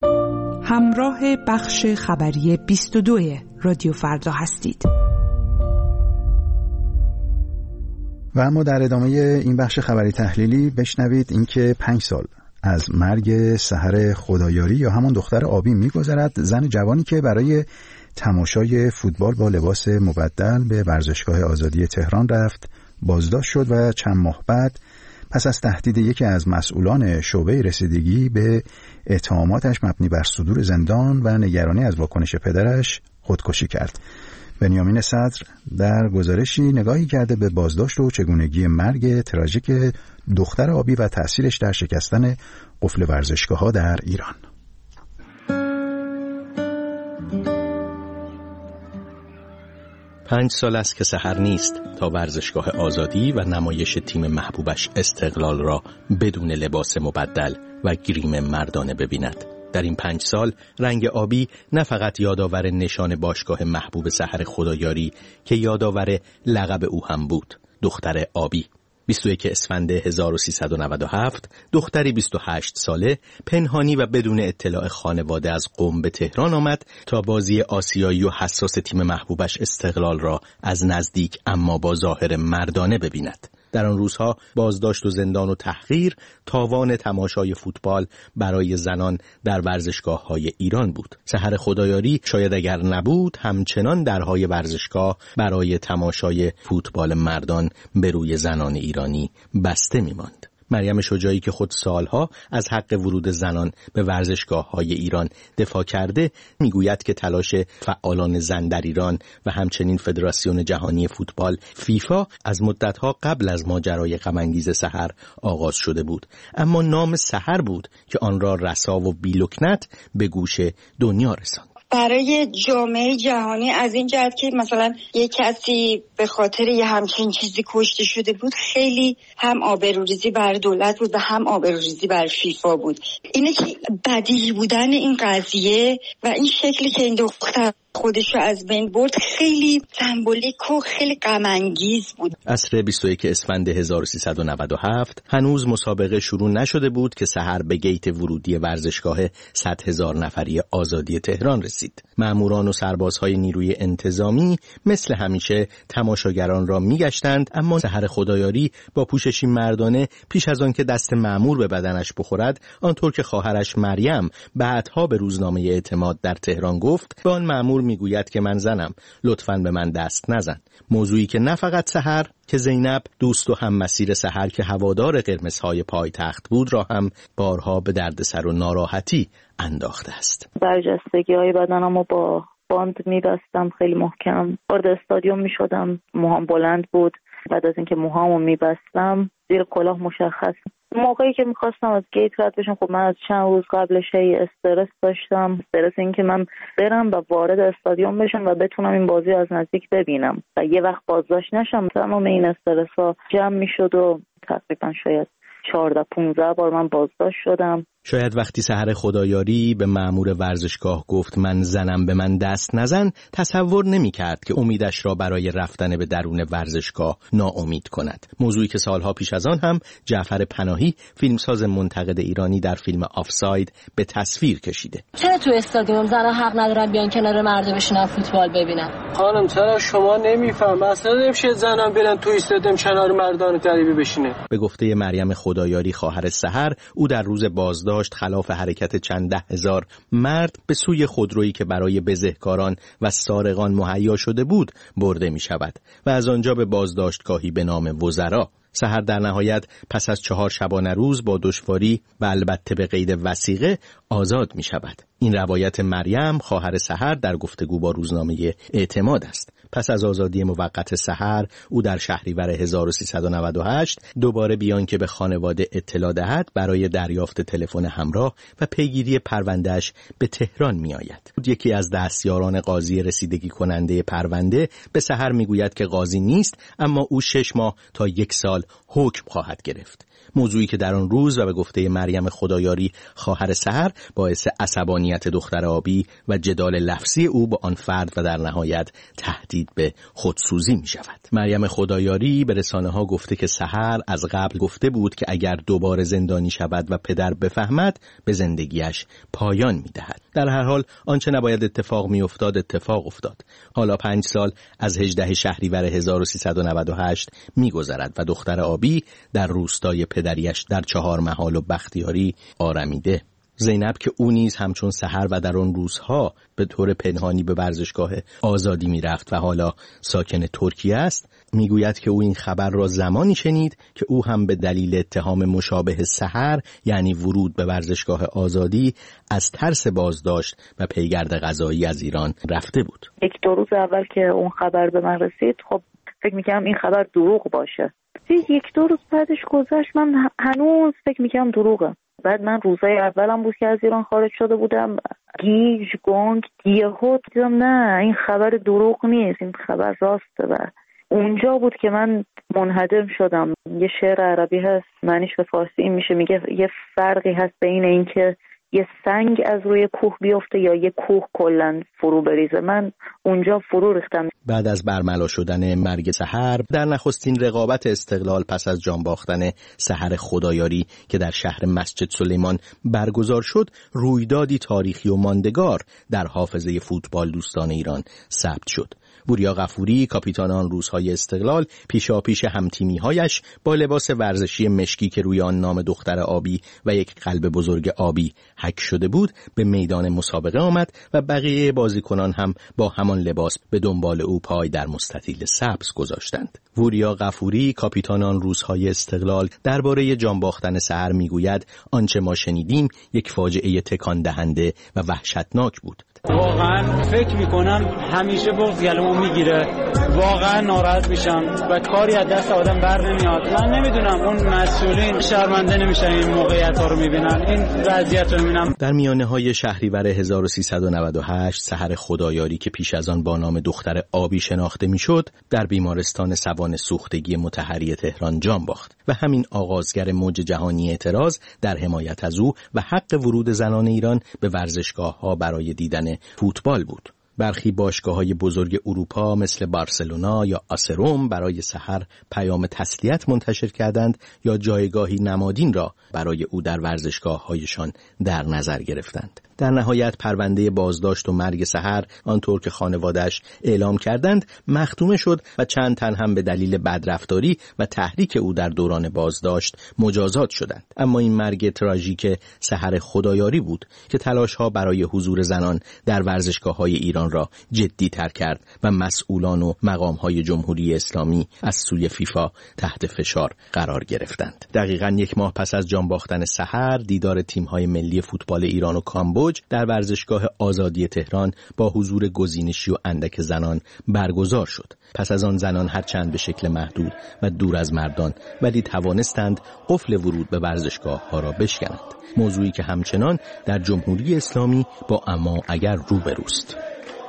همراه بخش خبری بیست و دو رادیو فردا هستید. و اما در ادامه این بخش خبری تحلیلی بشنوید اینکه پنج سال از مرگ سحر خدایاری یا همون دختر آبی می‌گذرد، زن جوانی که برای تماشای فوتبال با لباس مبدل به ورزشگاه آزادی تهران رفت بازداشت شد و چند ماه بعد پس از تهدید یکی از مسئولان شعبه رسیدگی به اتهاماتش مبنی بر صدور زندان و نگرانی از واکنش پدرش خودکشی کرد. بنیامین صدر در گزارشی نگاهی کرده به بازداشت و چگونگی مرگ تراژیک دختر آبی و تأثیرش در شکستن قفل ورزشگاه‌ها در ایران. پنج سال است که سحر نیست تا ورزشگاه آزادی و نمایش تیم محبوبش استقلال را بدون لباس مبدل و گریم مردانه ببیند. در این پنج سال رنگ آبی نه فقط یادآور نشان باشگاه محبوب سحر خدایاری که یادآور لقب او هم بود، دختر آبی. بیست و یکم اسفند هزار و سیصد و نود و هفت دختری بیست و هشت ساله پنهانی و بدون اطلاع خانواده از قم به تهران آمد تا بازی آسیایی و حساس تیم محبوبش استقلال را از نزدیک اما با ظاهر مردانه ببیند. در آن روزها بازداشت و زندان و تحقیر تاوان تماشای فوتبال برای زنان در ورزشگاه‌های ایران بود. سحر خدایاری شاید اگر نبود همچنان درهای ورزشگاه برای تماشای فوتبال مردان به روی زنان ایرانی بسته می‌ماند. مریم شجاعی که خود سالها از حق ورود زنان به ورزشگاه‌های ایران دفاع کرده میگوید که تلاش فعالان زن در ایران و همچنین فدراسیون جهانی فوتبال فیفا از مدت‌ها قبل از ماجرای غم‌انگیز سحر آغاز شده بود، اما نام سحر بود که آن را رسا و بی‌لکنت به گوش دنیا رساند. برای جامعه جهانی از این جهت که مثلا یک کسی به خاطر یه همچین چیزی کشته شده بود، خیلی هم آبروریزی بر دولت بود و هم آبروریزی بر فیفا بود. اینه که بدیهی بودن این قضیه و این شکلی که این دختر خودش رو از بین برد خیلی سمبولیک و خیلی غم انگیز بود. عصر بیست و یکم اسفند هزار و سیصد و نود و هفت هنوز مسابقه شروع نشده بود که سحر به گیت ورودی ورزشگاه صد هزار نفری آزادی تهران رسید. ماموران و سربازهای نیروی انتظامی مثل همیشه تماشاگران را میگشتند، اما سحر خدایاری با پوششی مردانه پیش از آن که دست مامور به بدنش بخورد، آنطور که خواهرش مریم بعدها به روزنامه اعتماد در تهران گفت، به آن مامور میگوید که من زنم، لطفاً به من دست نزن. موضوعی که نه فقط سحر که زینب دوست و هم مسیر سحر که هوادار قرمزهای پایتخت بود را هم بارها به دردسر و ناراحتی انداخته است. برجستگی های بدنمو با باند میبستم خیلی محکم، وارد استادیوم میشدم، موهام بلند بود. بعد از اینکه موهامو میبستم زیر کلاه مشخص. موقعی که میخواستم از گیت رد بشم، خب من از چند روز قبلش هی استرس داشتم، استرس این که من برم و وارد استادیوم بشم و بتونم این بازی از نزدیک ببینم و یه وقت بازداشت نشم. تمام این استرس ها جمع میشد و تقریبا شاید چهارده پونزده بار من بازداشت شدم. شاید وقتی سحر خدایاری به مأمور ورزشگاه گفت من زنم به من دست نزن، تصور نمی کرد که امیدش را برای رفتن به درون ورزشگاه ناامید کند. موضوعی که سالها پیش از آن هم جعفر پناهی، فیلمساز منتقد ایرانی، در فیلم آفساید به تصویر کشیده. چرا تو استادیوم زنها حق ندارن بیان کنار مرد بشینن فوتبال ببینن؟ خانم چرا شما نمیفهم؟ اصلا نمیشه زنم برن تو استادیوم کنار مردان غریبه بشینه. به گفته مریم خدایاری خواهر سحر، او در روز بازداشت خلاف حرکت چند ده هزار مرد به سوی خودرویی که برای بزهکاران و سارقان مهیا شده بود برده می شود و از آنجا به بازداشتگاهی به نام وزرا. سحر در نهایت پس از چهار شبانه روز با دشواری و البته به قید وثیقه آزاد می شود. این روایت مریم خواهر سحر در گفتگو با روزنامه اعتماد است. پس از آزادی موقت سحر، او در شهریور هزار و سیصد و نود و هشت دوباره بیان که به خانواده اطلاع دهد برای دریافت تلفن همراه و پیگیری پروندهش به تهران می آید. یکی از دستیاران قاضی رسیدگی کننده پرونده به سحر می گوید که قاضی نیست، اما او شش ماه تا یک سال حکم خواهد گرفت. موضوعی که در آن روز و به گفته مریم خدایاری خواهر سحر باعث عصبانیت دختر آبی و جدال لفظی او با آن فرد و در نهایت تهدید تهدید به خودسوزی می شود. مریم خدایاری به رسانه ها گفته که سحر از قبل گفته بود که اگر دوباره زندانی شود و پدر بفهمد به زندگیش پایان می دهد. در هر حال آنچه نباید اتفاق می افتاد اتفاق افتاد. حالا پنج سال از هجدهم شهریور هزار و سیصد و نود و هشت می گذرد و دختر آبی در روستای پدریش در چهار محال و بختیاری آرمیده. زینب که او نیز همچون سحر و در آن روزها به طور پنهانی به ورزشگاه آزادی می رفت و حالا ساکن ترکیه است، می گوید که او این خبر را زمانی شنید که او هم به دلیل اتهام مشابه سحر، یعنی ورود به ورزشگاه آزادی، از ترس بازداشت و پیگرد قضایی از ایران رفته بود. یک دو روز اول که اون خبر به من رسید، خب فکر می‌کردم این خبر دروغ باشه. یک دو روز بعدش گذشت، من هنوز فکر می‌کردم دروغه. بعد من روزای اولم بود که از ایران خارج شده بودم، گیج گنگ یهو دیدم نه این خبر دروغ نیست، این خبر راسته. و اونجا بود که من منهدم شدم. یه شعر عربی هست معنیش به فارسی این میشه، میگه یه فرقی هست بین این که یه سنگ از روی کوه بیفته یا یه کوه کلن فرو بریزه. من اونجا فرو ریختم. بعد از برملا شدن مرگ سحر، در نخستین رقابت استقلال پس از جان باختن سحر خدایاری که در شهر مسجد سلیمان برگزار شد، رویدادی تاریخی و ماندگار در حافظه فوتبال دوستان ایران ثبت شد. بوریا غفوری، کاپیتان آن روزهای استقلال، پیشاپیش همتیمی‌هایش با لباس ورزشی مشکی که روی آن نام دختر آبی و یک قلب بزرگ آبی حک شده بود، به میدان مسابقه آمد و بقیه بازیکنان هم با همان لباس به دنبال او پای در مستطیل سبز گذاشتند. بوریا غفوری، کاپیتان آن روزهای استقلال، درباره جان باختن سحر میگوید آنچه ما شنیدیم یک فاجعه تکان دهنده و وحشتناک بود. واقعا فکر میکنم همیشه بغض گلومو میگیره، واقعا ناراحت میشم و کاری از دست آدم بر نمیاد. من نمیدونم اون مسئولین شرمنده نمیشن این موقعیت ها رو میبینن، این وضعیت رو میبینم. در میانه های شهریور هزار و سیصد و نود و هشت سحر خدایاری که پیش از آن با نام دختر آبی شناخته میشد، در بیمارستان سوان سوختگی مطهری تهران جان باخت و همین آغازگر موج جهانی اعتراض در حمایت از او و حق ورود زنان ایران به ورزشگاه ها برای دیدن فوتبال بود. برخی باشگاه‌های بزرگ اروپا مثل بارسلونا یا آسروم برای سحر پیام تسلیت منتشر کردند یا جایگاهی نمادین را برای او در ورزشگاه‌هایشان در نظر گرفتند. در نهایت پرونده بازداشت و مرگ سحر آنطور که خانواده‌اش اعلام کردند مختومه شد و چند تن هم به دلیل بدرفتاری و تحریک او در دوران بازداشت مجازات شدند. اما این مرگ تراژیک سحر خدایاری بود که تلاش‌ها برای حضور زنان در ورزشگاه‌های ایران را جدی تر کرد و مسئولان و مقام‌های جمهوری اسلامی از سوی فیفا تحت فشار قرار گرفتند. دقیقاً یک ماه پس از جان باختن سحر، دیدار تیم‌های ملی فوتبال ایران و کامبوج در ورزشگاه آزادی تهران با حضور گزینشی و اندک زنان برگزار شد. پس از آن زنان هرچند به شکل محدود و دور از مردان ولی توانستند قفل ورود به ورزشگاه ها را بشکنند. موضوعی که همچنان در جمهوری اسلامی با اما اگر روبروست.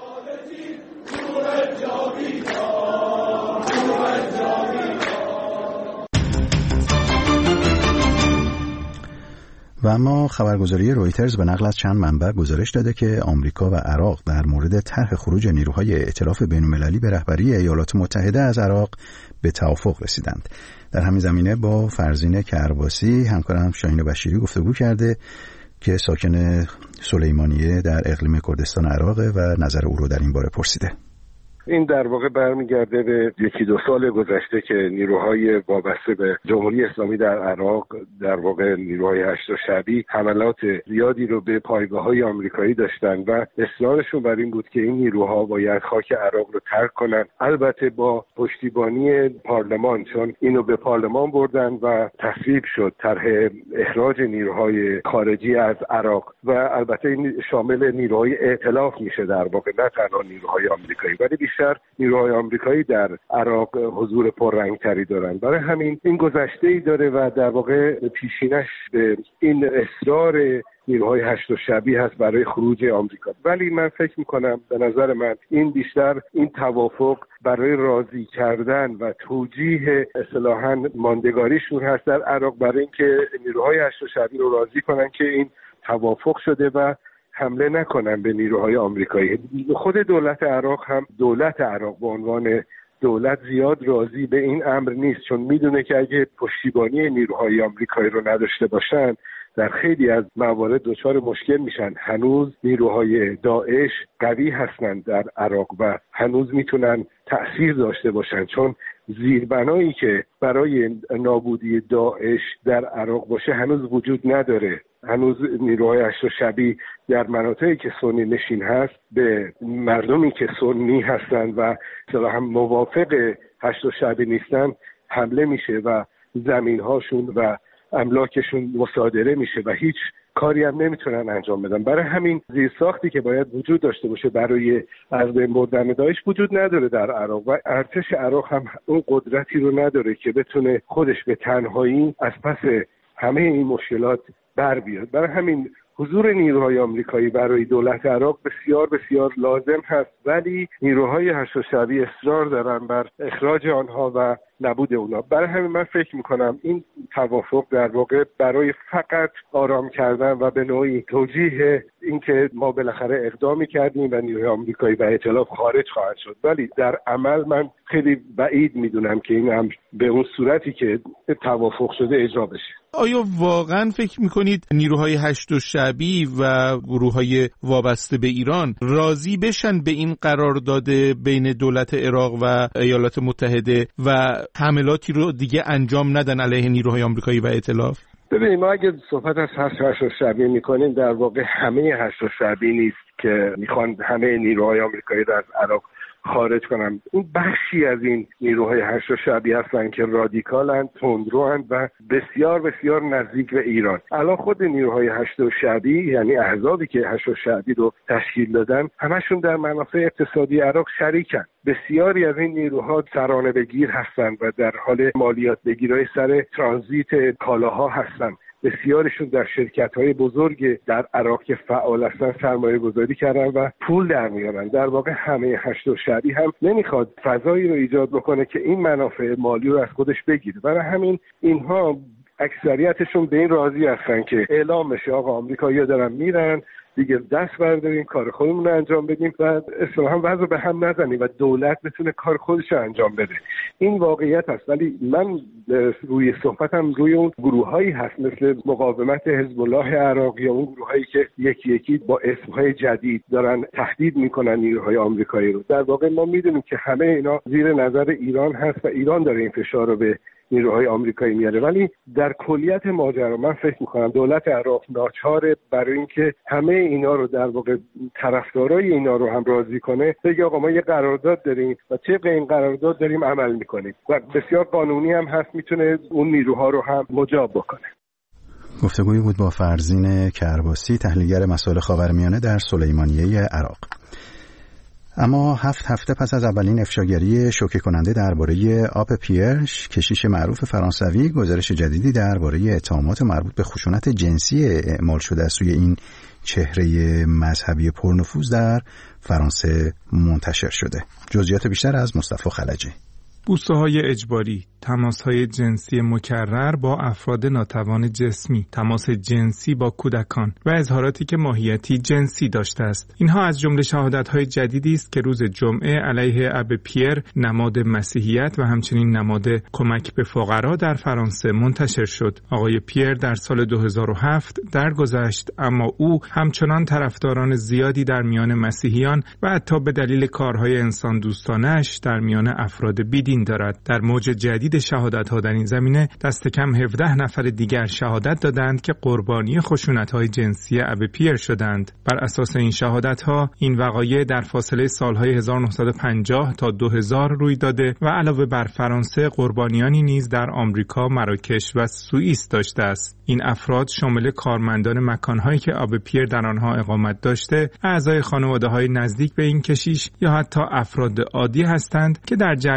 و اما خبرگزاری رویترز به نقل از چند منبع گزارش داده که آمریکا و عراق در مورد طرح خروج نیروهای ائتلاف بین‌المللی به رهبری ایالات متحده از عراق به توافق رسیدند. در همین زمینه با فرزین کرباسی همکارم شاهین بشیری گفتگو کرده که ساکن سلیمانیه در اقلیم کردستان عراق و نظر او رو در این باره پرسیده. این در واقع برمیگرده به یکی دو سال گذشته که نیروهای وابسته به جمهوری اسلامی در عراق، در واقع نیروهای هشت شعبی، حملات زیادی رو به پایگاه‌های آمریکایی داشتن و اصرارشون بر این بود که این نیروها باید خاک عراق رو ترک کنن، البته با پشتیبانی پارلمان، چون اینو به پارلمان بردن و تصویب شد طرح اخراج نیروهای خارجی از عراق و البته این شامل نیروهای ائتلاف میشه در واقع، نه تنها نیروهای آمریکایی، ولی بیشتر نیروهای آمریکایی در عراق حضور پررنگتری دارن. برای همین این گذشته‌ای داره و در واقع پیشینش به این اصرار نیروهای هشت شعبی هست برای خروج آمریکا. ولی من فکر میکنم، به نظر من این بیشتر این توافق برای راضی کردن و توجیه اصطلاحاً ماندگاریشون هست در عراق، برای اینکه نیروهای هشت شعبی رو راضی کنن که این توافق شده و حمله نکنن به نیروهای آمریکایی. خود دولت عراق هم دولت عراق به عنوان دولت زیاد راضی به این امر نیست، چون میدونه که اگه پشتیبانی نیروهای آمریکایی رو نداشته باشن در خیلی از موارد دچار مشکل میشن. هنوز نیروهای داعش قوی هستند در عراق و هنوز میتونن تأثیر داشته باشن، چون زیربنایی که برای نابودی داعش در عراق باشه هنوز وجود نداره. هنوز نیروهای هشت شبی در مناطقی که سنی نشین هست به مردمی که سنی هستند و اصطلاحاً موافق هشت شبی نیستن حمله میشه و زمینهاشون و املاکشون مصادره میشه و هیچ کاری هم نمیتونن انجام بدن. برای همین زیرساختی که باید وجود داشته باشه برای از بین بردن داعش وجود نداره در عراق و ارتش عراق هم اون قدرتی رو نداره که بتونه خودش به تنهایی از پس همه این مشکلات بر بیاد. برای همین حضور نیروهای آمریکایی برای دولت عراق بسیار بسیار لازم هست، ولی نیروهای هشت شبی اصرار دارن بر اخراج آنها و نبود اونا. برای همین من فکر میکنم این توافق در واقع برای فقط آرام کردن و به نوعی توجیه اینکه ما بالاخره اقدامی کردیم و نیروهای آمریکایی و ائتلاف خارج خواهد شد، ولی در عمل من خیلی بعید میدونم که این امر به اون صورتی که توافق شده اجرا بشه. آیا واقعا فکر میکنید نیروهای هشت شعبی و گروه‌های وابسته به ایران راضی بشن به این قرارداد بین دولت عراق و ایالات متحده و حملاتی رو دیگه انجام ندن علیه نیروهای آمریکایی و ائتلاف؟ ببینید، ما اگه صحبت از هشت شعبی میکنیم در واقع همه هشت شعبی نیست که میخوان همه نیروهای آمریکایی رو از عراق خارج کنن. این بخشی از این نیروهای هشت شعبی هستن که رادیکالن، تندروند و بسیار بسیار نزدیک به ایران. الان خود نیروهای هشت شعبی یعنی احزابی که هشت شعبی رو تشکیل دادن همشون در منافع اقتصادی عراق شریکن. بسیاری از این نیروها سرانه بگیر هستن و در حال مالیات بگیرای سر ترانزیت کالاها هستن. بسیارشون در شرکت‌های بزرگ در عراق که فعال هستن سرمایه گذاری کردن و پول در میارن. در واقع همه هشت شعبی هم نمیخواد فضایی رو ایجاد بکنه که این منافع مالی رو از خودش بگیره. برای همین اینها اکثریتشون به این راضی هستن که اعلام بشه آقا آمریکایی‌ها دارن میرن، دیگه دست برداریم کار خودمون رو انجام بدیم و اصطلاحاً وضع به هم نزنیم و دولت بتونه کار خودش رو انجام بده. این واقعیت هست، ولی من روی صحبتم روی اون گروهایی هست مثل مقاومت حزب الله عراق یا اون گروهایی که یکی یکی با اسمهای جدید دارن تهدید میکنن نیروهای آمریکایی رو. در واقع ما میدونیم که همه اینا زیر نظر ایران هست و ایران داره این فشار رو به نیروهای آمریکایی میاره، ولی در کلیت ماجرا من فکر میکنم دولت عراق ناچاره برای اینکه همه اینا رو در واقع طرفدارای اینا رو هم راضی کنه بگه آقا ما یه قرارداد داریم و طبق این قرارداد داریم عمل میکنیم و بسیار قانونی هم هست، میتونه اون نیروها رو هم مجاب بکنه. گفتگویی بود با فرزین کرباسی، تحلیلگر مسائل خاورمیانه در سلیمانیه عراق. اما هفت هفته پس از اولین افشاگری شوکه کننده درباره آب پیر، کشیش معروف فرانسوی گزارش جدیدی درباره اتهامات مربوط به خشونت جنسی اعمال شده از سوی این چهره مذهبی پرنفوذ در فرانسه منتشر شده. جزئیات بیشتر از مصطفی خلجی. بوسه‌های اجباری، تماس‌های جنسی مکرر با افراد ناتوان جسمی، تماس جنسی با کودکان و اظهاراتی که ماهیتی جنسی داشته است. اینها از جمله شهادت‌های جدیدی است که روز جمعه علیه ابی پیر، نماد مسیحیت و همچنین نماد کمک به فقرا در فرانسه منتشر شد. آقای پیر در سال دو هزار و هفت درگذشت، اما او همچنان طرفداران زیادی در میان مسیحیان و حتی به دلیل کارهای انسان دوستانه‌اش در میان افراد بیدین دارد. در موج جدید شهادت‌ها در این زمینه دست کم هفده نفر دیگر شهادت دادند که قربانی خشونت‌های جنسی ابی پیر شدند. بر اساس این شهادت‌ها این وقایع در فاصله سال‌های هزار و نهصد و پنجاه تا دو هزار روی داده و علاوه بر فرانسه قربانیانی نیز در آمریکا، مراکش و سوئیس داشته است. این افراد شامل کارمندان مکان‌هایی که ابی پیر در آنها اقامت داشته، اعضای خانواده‌های نزدیک به این کشیش یا حتی افراد عادی هستند که در جریان روی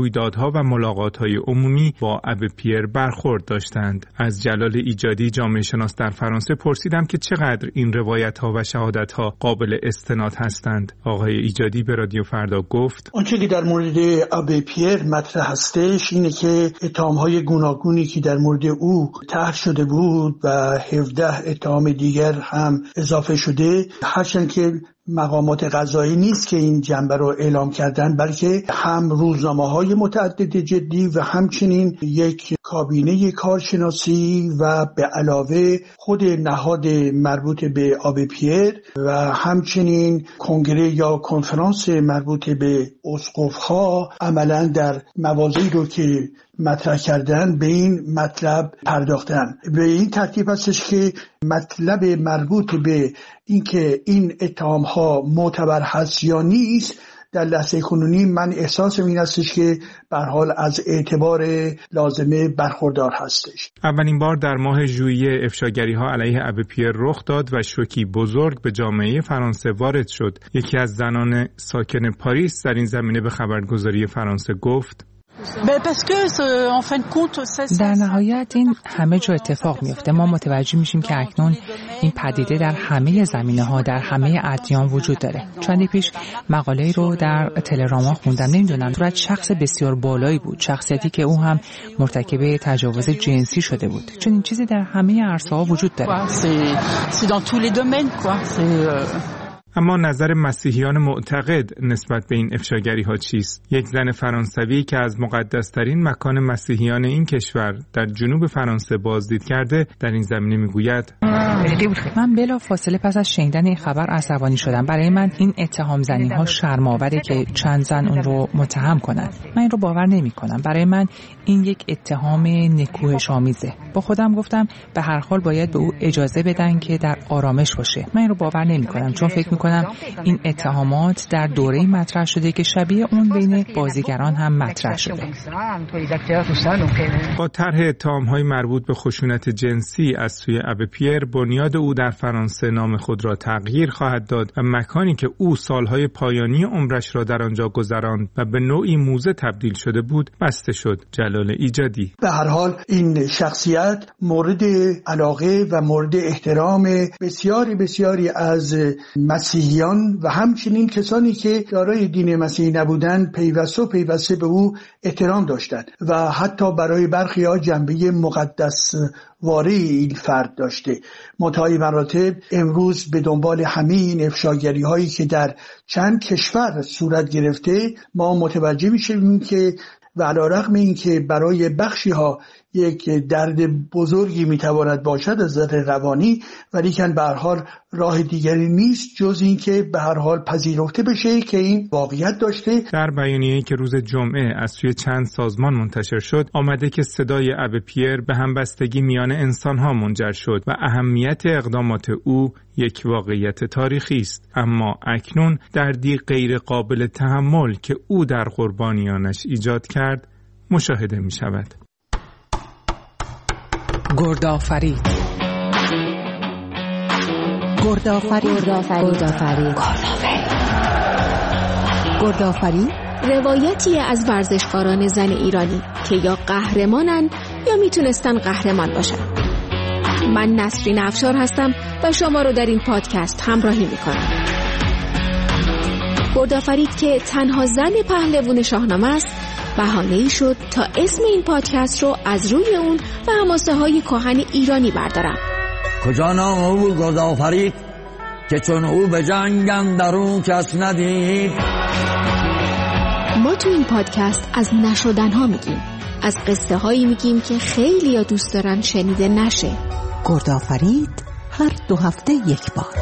رویدادها و ملاقات‌های عمومی با ابه پیر برخورد داشتند. از جلال ایجادی جامعه شناس در فرانسه پرسیدم که چقدر این روایت‌ها و شهادت‌ها قابل استناد هستند. آقای ایجادی به رادیو فردا گفت: آنچه که در مورد ابه پیر مطرح هستش اینه که اتهام‌های گوناگونی که در مورد او طرح شده بود و هفده اتهام دیگر هم اضافه شده، هرچند که مقامات قضایی نیست که این جنبه رو اعلام کردن، بلکه هم روزنامه‌های متعدد جدی و همچنین یک کابینه کارشناسی و به علاوه خود نهاد مربوط به ابه پیر و همچنین کنگره یا کنفرانس مربوط به اسقف‌ها عملاً در مواضعی رو که مطرح کردن به این مطلب پرداختن. به این ترتیب هستش که مطلب مربوط به اینکه این اتهام ها معتبر هست یا نیست در لحظه کنونی من احساسم این هستش که به هر حال از اعتبار لازمه برخوردار هستش. اولین بار در ماه ژوئیه افشاگری ها علیه ابه پیر رخ داد و شوکی بزرگ به جامعه فرانسه وارد شد. یکی از زنان ساکن پاریس در این زمینه به خبرگزاری فرانسه گفت: در نهایت این همه جا اتفاق میفته. ما متوجه میشیم که اکنون این پدیده در همه زمینه ها در همه ادیان وجود داره. چندی پیش مقاله رو در تلگراما خوندم، نمیدونم صورت شخص بسیار بالایی بود، شخصیتی که او هم مرتکب تجاوز جنسی شده بود. چون این چیزی در همه عرصه ها وجود داره. اما نظر مسیحیان معتقد نسبت به این افشاگری ها چیست؟ یک زن فرانسوی که از مقدس‌ترین مکان مسیحیان این کشور در جنوب فرانسه بازدید کرده در این زمینه میگوید: من بلا فاصله پس از شنیدن این خبر عصبانی شدم. برای من این اتهام زنی ها شرم‌آوره که چند زن اون رو متهم کنند. من این رو باور نمی کنم. برای من این یک اتهام نکوهش آمیزه. با خودم گفتم به هر حال باید به او اجازه بدن که در آرامش باشه. من این رو باور نمی کنم، چون فکر کنم این اتهامات در دوره‌ای مطرح شده که شبیه اون بین بازیگران هم مطرح شده. با طرح اتهام‌های مربوط به خشونت جنسی از سوی ابه پیر، بنیاد او در فرانسه نام خود را تغییر خواهد داد و مکانی که او سالهای پایانی عمرش را در آنجا گذراند و به نوعی موزه تبدیل شده بود بسته شد. جلال ایجادی: به هر حال این شخصیت مورد علاقه و مورد احترام بسیاری بسیاری از مسیحیان و همچنین کسانی که دارای دین مسیحی نبودند پیوسته و پیوسته به او احترام داشتند و حتی برای برخی ها جنبه مقدس واره این فرد داشته. منتهای مراتب امروز به دنبال همین افشاگری هایی که در چند کشور صورت گرفته ما متوجه میشیم که و علی رغم این که برای بخشی ها یک درد بزرگی میتواند باشد از نظر روانی، ولی که به هر حال راه دیگری نیست جز این که به هر حال پذیرفته بشه که این واقعیت داشته. در بیانیه‌ای که روز جمعه از سوی چند سازمان منتشر شد آمده که صدای ابه پیر به همبستگی میان انسان‌ها منجر شد و اهمیت اقدامات او یک واقعیت تاریخی است، اما اکنون دردی غیر قابل تحمل که او در قربانیانش ایجاد کرد مشاهده می شود. گردآفرید گردآفرید گردآفرید گردآفرید روایتی از ورزشکاران زن ایرانی که یا قهرمانن یا میتونستن قهرمان باشن. من نسرین افشار هستم و شما رو در این پادکست همراهی میکنم. گردآفرید که تنها زن پهلوان شاهنامه است بهانه‌ای شد تا اسم این پادکست رو از روی اون و حماسه های کهن ایرانی بردارم. کجا نام او گردآفرید که چون او به جنگ اندرون کس ندید. ما تو این پادکست از نشدن ها میگیم، از قصه هایی میگیم که خیلی ها دوست دارن شنیده نشه. گردآفرید هر دو هفته یک بار.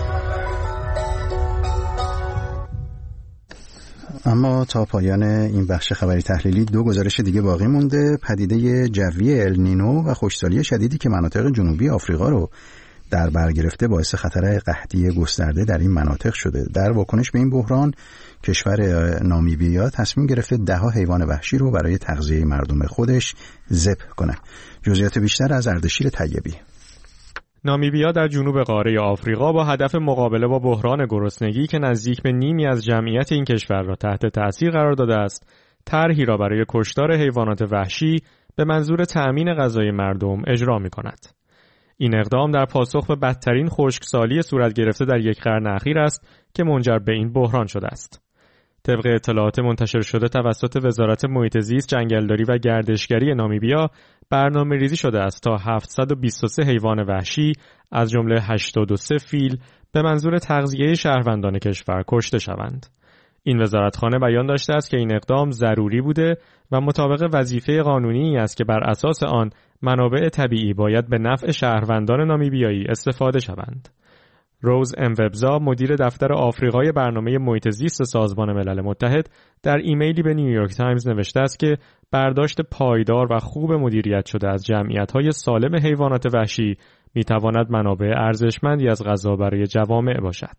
اما تا پایان این بخش خبری تحلیلی دو گزارش دیگه باقی مونده. پدیده جوی النینو و خشکسالی شدیدی که مناطق جنوبی آفریقا رو در بر گرفته باعث خطر قحطی گسترده در این مناطق شده. در واکنش به این بحران کشور نامیبیا تصمیم گرفته ده ها حیوان وحشی رو برای تغذیه مردم خودش ذبح کنه. جزئیات بیشتر از اردشیر طیبی. نامیبیا در جنوب قاره آفریقا با هدف مقابله با بحران گرسنگی که نزدیک به نیمی از جمعیت این کشور را تحت تأثیر قرار داده است، طرحی را برای کشتار حیوانات وحشی به منظور تأمین غذای مردم اجرا می‌کند. این اقدام در پاسخ به بدترین خشکسالی صورت گرفته در یک قرن اخیر است که منجر به این بحران شده است. طبق اطلاعات منتشر شده توسط وزارت محیط زیست، جنگلداری و گردشگری نامیبیا، برنامه‌ریزی شده است تا هفتصد و بیست و سه حیوان وحشی از جمله هشتاد و سه فیل به منظور تغذیه شهروندان کشور کشته شوند. این وزارتخانه بیان داشته است که این اقدام ضروری بوده و مطابق وظیفه قانونی است که بر اساس آن منابع طبیعی باید به نفع شهروندان نامیبیایی استفاده شوند. روز اموبزا، مدیر دفتر آفریقای برنامه محیط زیست سازمان ملل متحد، در ایمیلی به نیویورک تایمز نوشته است که برداشت پایدار و خوب مدیریت شده از جمعیت‌های سالم حیوانات وحشی می‌تواند منابع ارزشمندی از غذا برای جوامع باشد.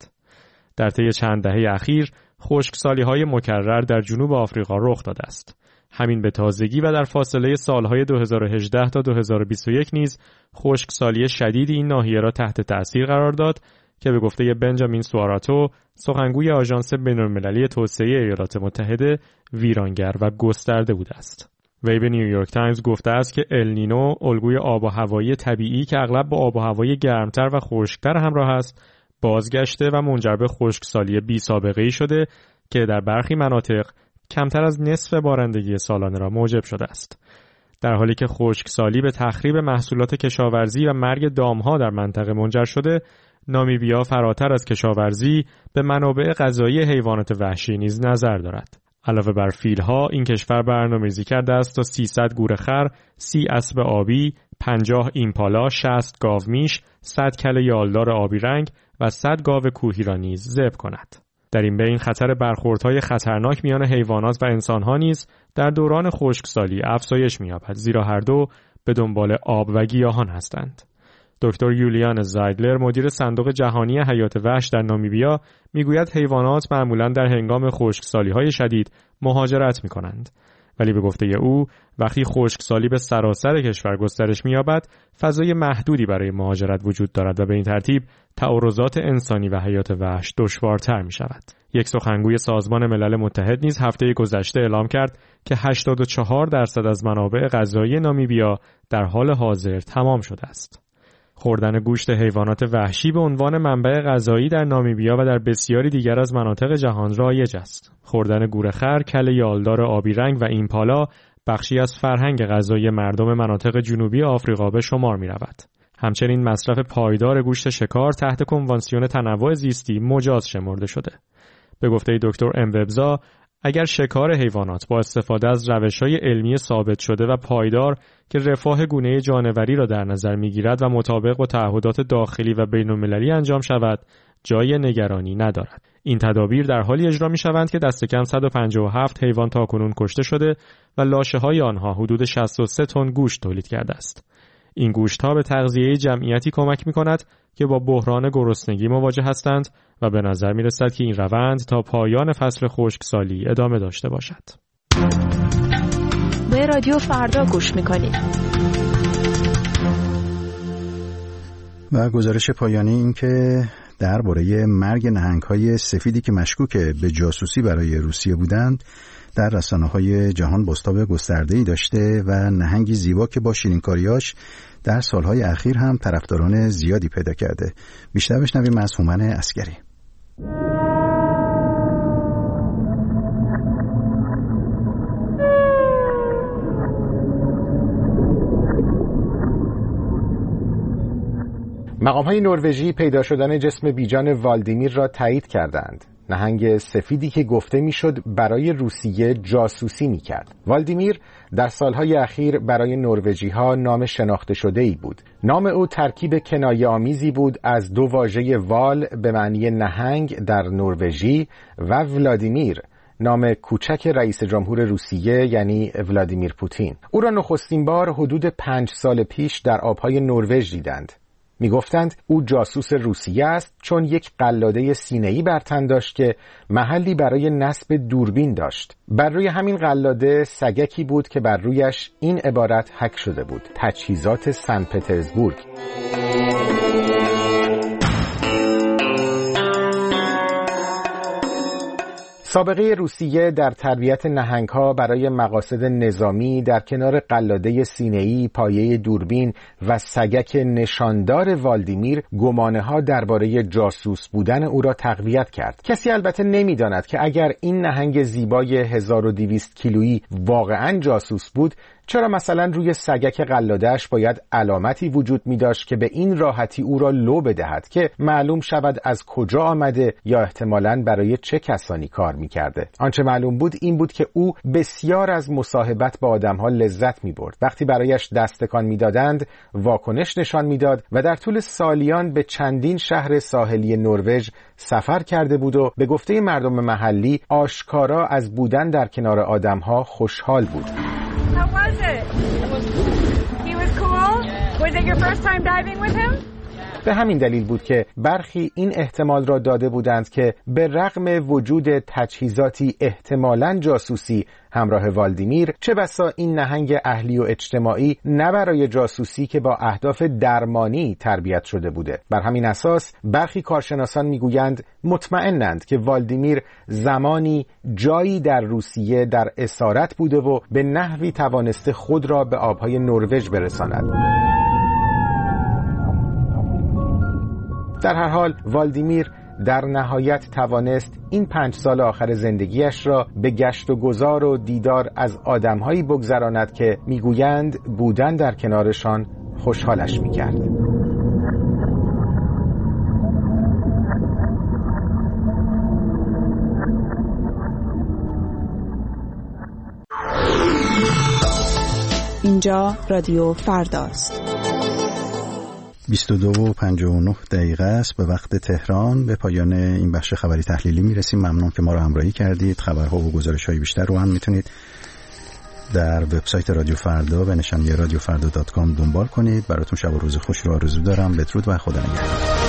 در طی چند دهه اخیر خشکسالی‌های مکرر در جنوب آفریقا رخ داده است. همین به تازگی و در فاصله سالهای دو هزار و هجده تا دو هزار و بیست و یک نیز خشکسالی شدید این ناحیه را تحت تأثیر قرار داد که به گفته بنجامین سواراتو، سخنگوی آژانس بین‌المللی توسعه ایالات متحده، ویرانگر و گسترده بوده است. وی به نیویورک تایمز گفته است که النینو، الگوی آب و هوایی طبیعی که اغلب با آب و هوای گرمتر و خشکتر همراه است، بازگشته و منجر به خشکسالی بی‌سابقه‌ای شده که در برخی مناطق کمتر از نصف بارندگی سالانه را موجب شده است. در حالی که خشکسالی به تخریب محصولات کشاورزی و مرگ دامها در منطقه منجر شده، نامیبیا فراتر از کشاورزی به منابع غذایی حیوانات وحشی نیز نظر دارد. علاوه بر فیل‌ها، این کشور برنامه‌ریزی کرده است تا سیصد گورخر، سی اسب آبی، پنجاه ایمپالا، شصت گاومیش، صد کله یالدار آبی رنگ و صد گاو کوهی را نیز ذبح کند. در این بین خطر برخوردهای خطرناک میان حیوانات و انسان‌ها نیز در دوران خشکسالی افزایش می‌یابد، زیرا هر دو به دنبال آب و گیاهان هستند. دکتر یولیان زایدلر، مدیر صندوق جهانی حیات وحش در نامیبیا، میگوید حیوانات معمولاً در هنگام خشکسالی‌های شدید مهاجرت می‌کنند. ولی به گفته او، وقتی خشکسالی به سراسر کشور گسترش می‌یابد، فضای محدودی برای مهاجرت وجود دارد و به این ترتیب تعارضات انسانی و حیات وحش دشوارتر می‌شود. یک سخنگوی سازمان ملل متحد نیز هفته گذشته اعلام کرد که هشتاد و چهار درصد از منابع غذایی نامیبیا در حال حاضر تمام شده است. خوردن گوشت حیوانات وحشی به عنوان منبع غذایی در نامیبیا و در بسیاری دیگر از مناطق جهان رایج است. خوردن گورخر، کله یالدار آبی رنگ و ایمپالا بخشی از فرهنگ غذایی مردم مناطق جنوبی آفریقا به شمار می رود. همچنین مصرف پایدار گوشت شکار تحت کنوانسیون تنوع زیستی مجاز شمرده شده. به گفته دکتر اموبزا، اگر شکار حیوانات با استفاده از روش‌های علمی ثابت شده و پایدار که رفاه گونه جانوری را در نظر می‌گیرد و مطابق با تعهدات داخلی و بین‌المللی انجام شود، جای نگرانی ندارد. این تدابیر در حالی اجرا می‌شوند که دست کم صد و پنجاه و هفت حیوان تاکنون کشته شده و لاشه‌های آنها حدود شصت و سه تن گوشت تولید کرده است. این گوشت‌ها به تغذیه جمعیتی کمک می‌کند که با بحران گرسنگی مواجه هستند و به نظر می‌رسد که این روند تا پایان فصل خشکسالی ادامه داشته باشد. به رادیو فردا گوش می‌کنید. و گزارش پایانی این که درباره مرگ نهنگ‌های سفیدی که مشکوک به جاسوسی برای روسیه بودند در رسانه‌های جهان بازتاب گسترده‌ای داشته و نهنگی زیبا که با شیرینکاریاش در سالهای اخیر هم طرفداران زیادی پیدا کرده. بیشتر بشنویم از هومن عسگری. مقام‌های نروژی پیدا شدن جسم بیجان والدیمیر را تایید کردند. نهنگ سفیدی که گفته میشد برای روسیه جاسوسی میکرد. والدیمیر در سالهای اخیر برای نروژی‌ها نام شناخته شده‌ای بود. نام او ترکیب کنایه‌آمیزی بود از دو واژه وال به معنی نهنگ در نروژی و ولادیمیر، نام کوچک رئیس جمهور روسیه یعنی ولادیمیر پوتین. او را نخستین بار حدود پنج سال پیش در آبهای نروژ دیدند. می گفتند او جاسوس روسیه است چون یک قلاده سینه‌ای بر تن داشت که محلی برای نصب دوربین داشت. بر روی همین قلاده سگکی بود که بر رویش این عبارت حک شده بود: تجهیزات سن پترزبورگ. سابقه روسیه در تربیت نهنگ‌ها برای مقاصد نظامی در کنار قلاده سینه‌ای، پایه دوربین و سگک نشاندار والدیمیر گمانه‌ها درباره جاسوس بودن او را تقویت کرد. کسی البته نمی‌داند که اگر این نهنگ زیبای هزار و دویست کیلویی واقعاً جاسوس بود، چرا مثلا روی سگک قلاده‌اش باید علامتی وجود می داشت که به این راحتی او را لو بدهد که معلوم شود از کجا آمده یا احتمالاً برای چه کسانی کار می کرده. آنچه معلوم بود این بود که او بسیار از مصاحبت با آدم‌ها لذت می برد. وقتی برایش دستکان می دادند واکنش نشان می داد و در طول سالیان به چندین شهر ساحلی نروژ سفر کرده بود و به گفته مردم محلی آشکارا از بودن در کنار آدم‌ها خوشحال بود. How was it? He was cool? Was it your first time diving with him? به همین دلیل بود که برخی این احتمال را داده بودند که به رغم وجود تجهیزاتی احتمالاً جاسوسی همراه والدیمیر، چه بسا این نهنگ اهلی و اجتماعی نه برای جاسوسی که با اهداف درمانی تربیت شده بوده. بر همین اساس برخی کارشناسان میگویند مطمئنند که والدیمیر زمانی جایی در روسیه در اسارت بوده و به نحوی توانسته خود را به آبهای نروژ برساند. در هر حال والدیمیر در نهایت توانست این پنج سال آخر زندگیش را به گشت و گذار و دیدار از آدم‌هایی بگذراند که میگویند بودن در کنارشان خوشحالش میکرد. اینجا رادیو فرداست. بیست و دو و پنجاه و نه دقیقه است به وقت تهران. به پایان این بخش خبری تحلیلی میرسیم. ممنون که ما رو همراهی کردید. خبرها و گزارش‌های بیشتر رو هم میتونید در وبسایت رادیو فردا به نشانی رادیو فردا دات کام دنبال کنید. براتون شب و روز خوش رو آرزو دارم. بدرود و خدا نگهدار.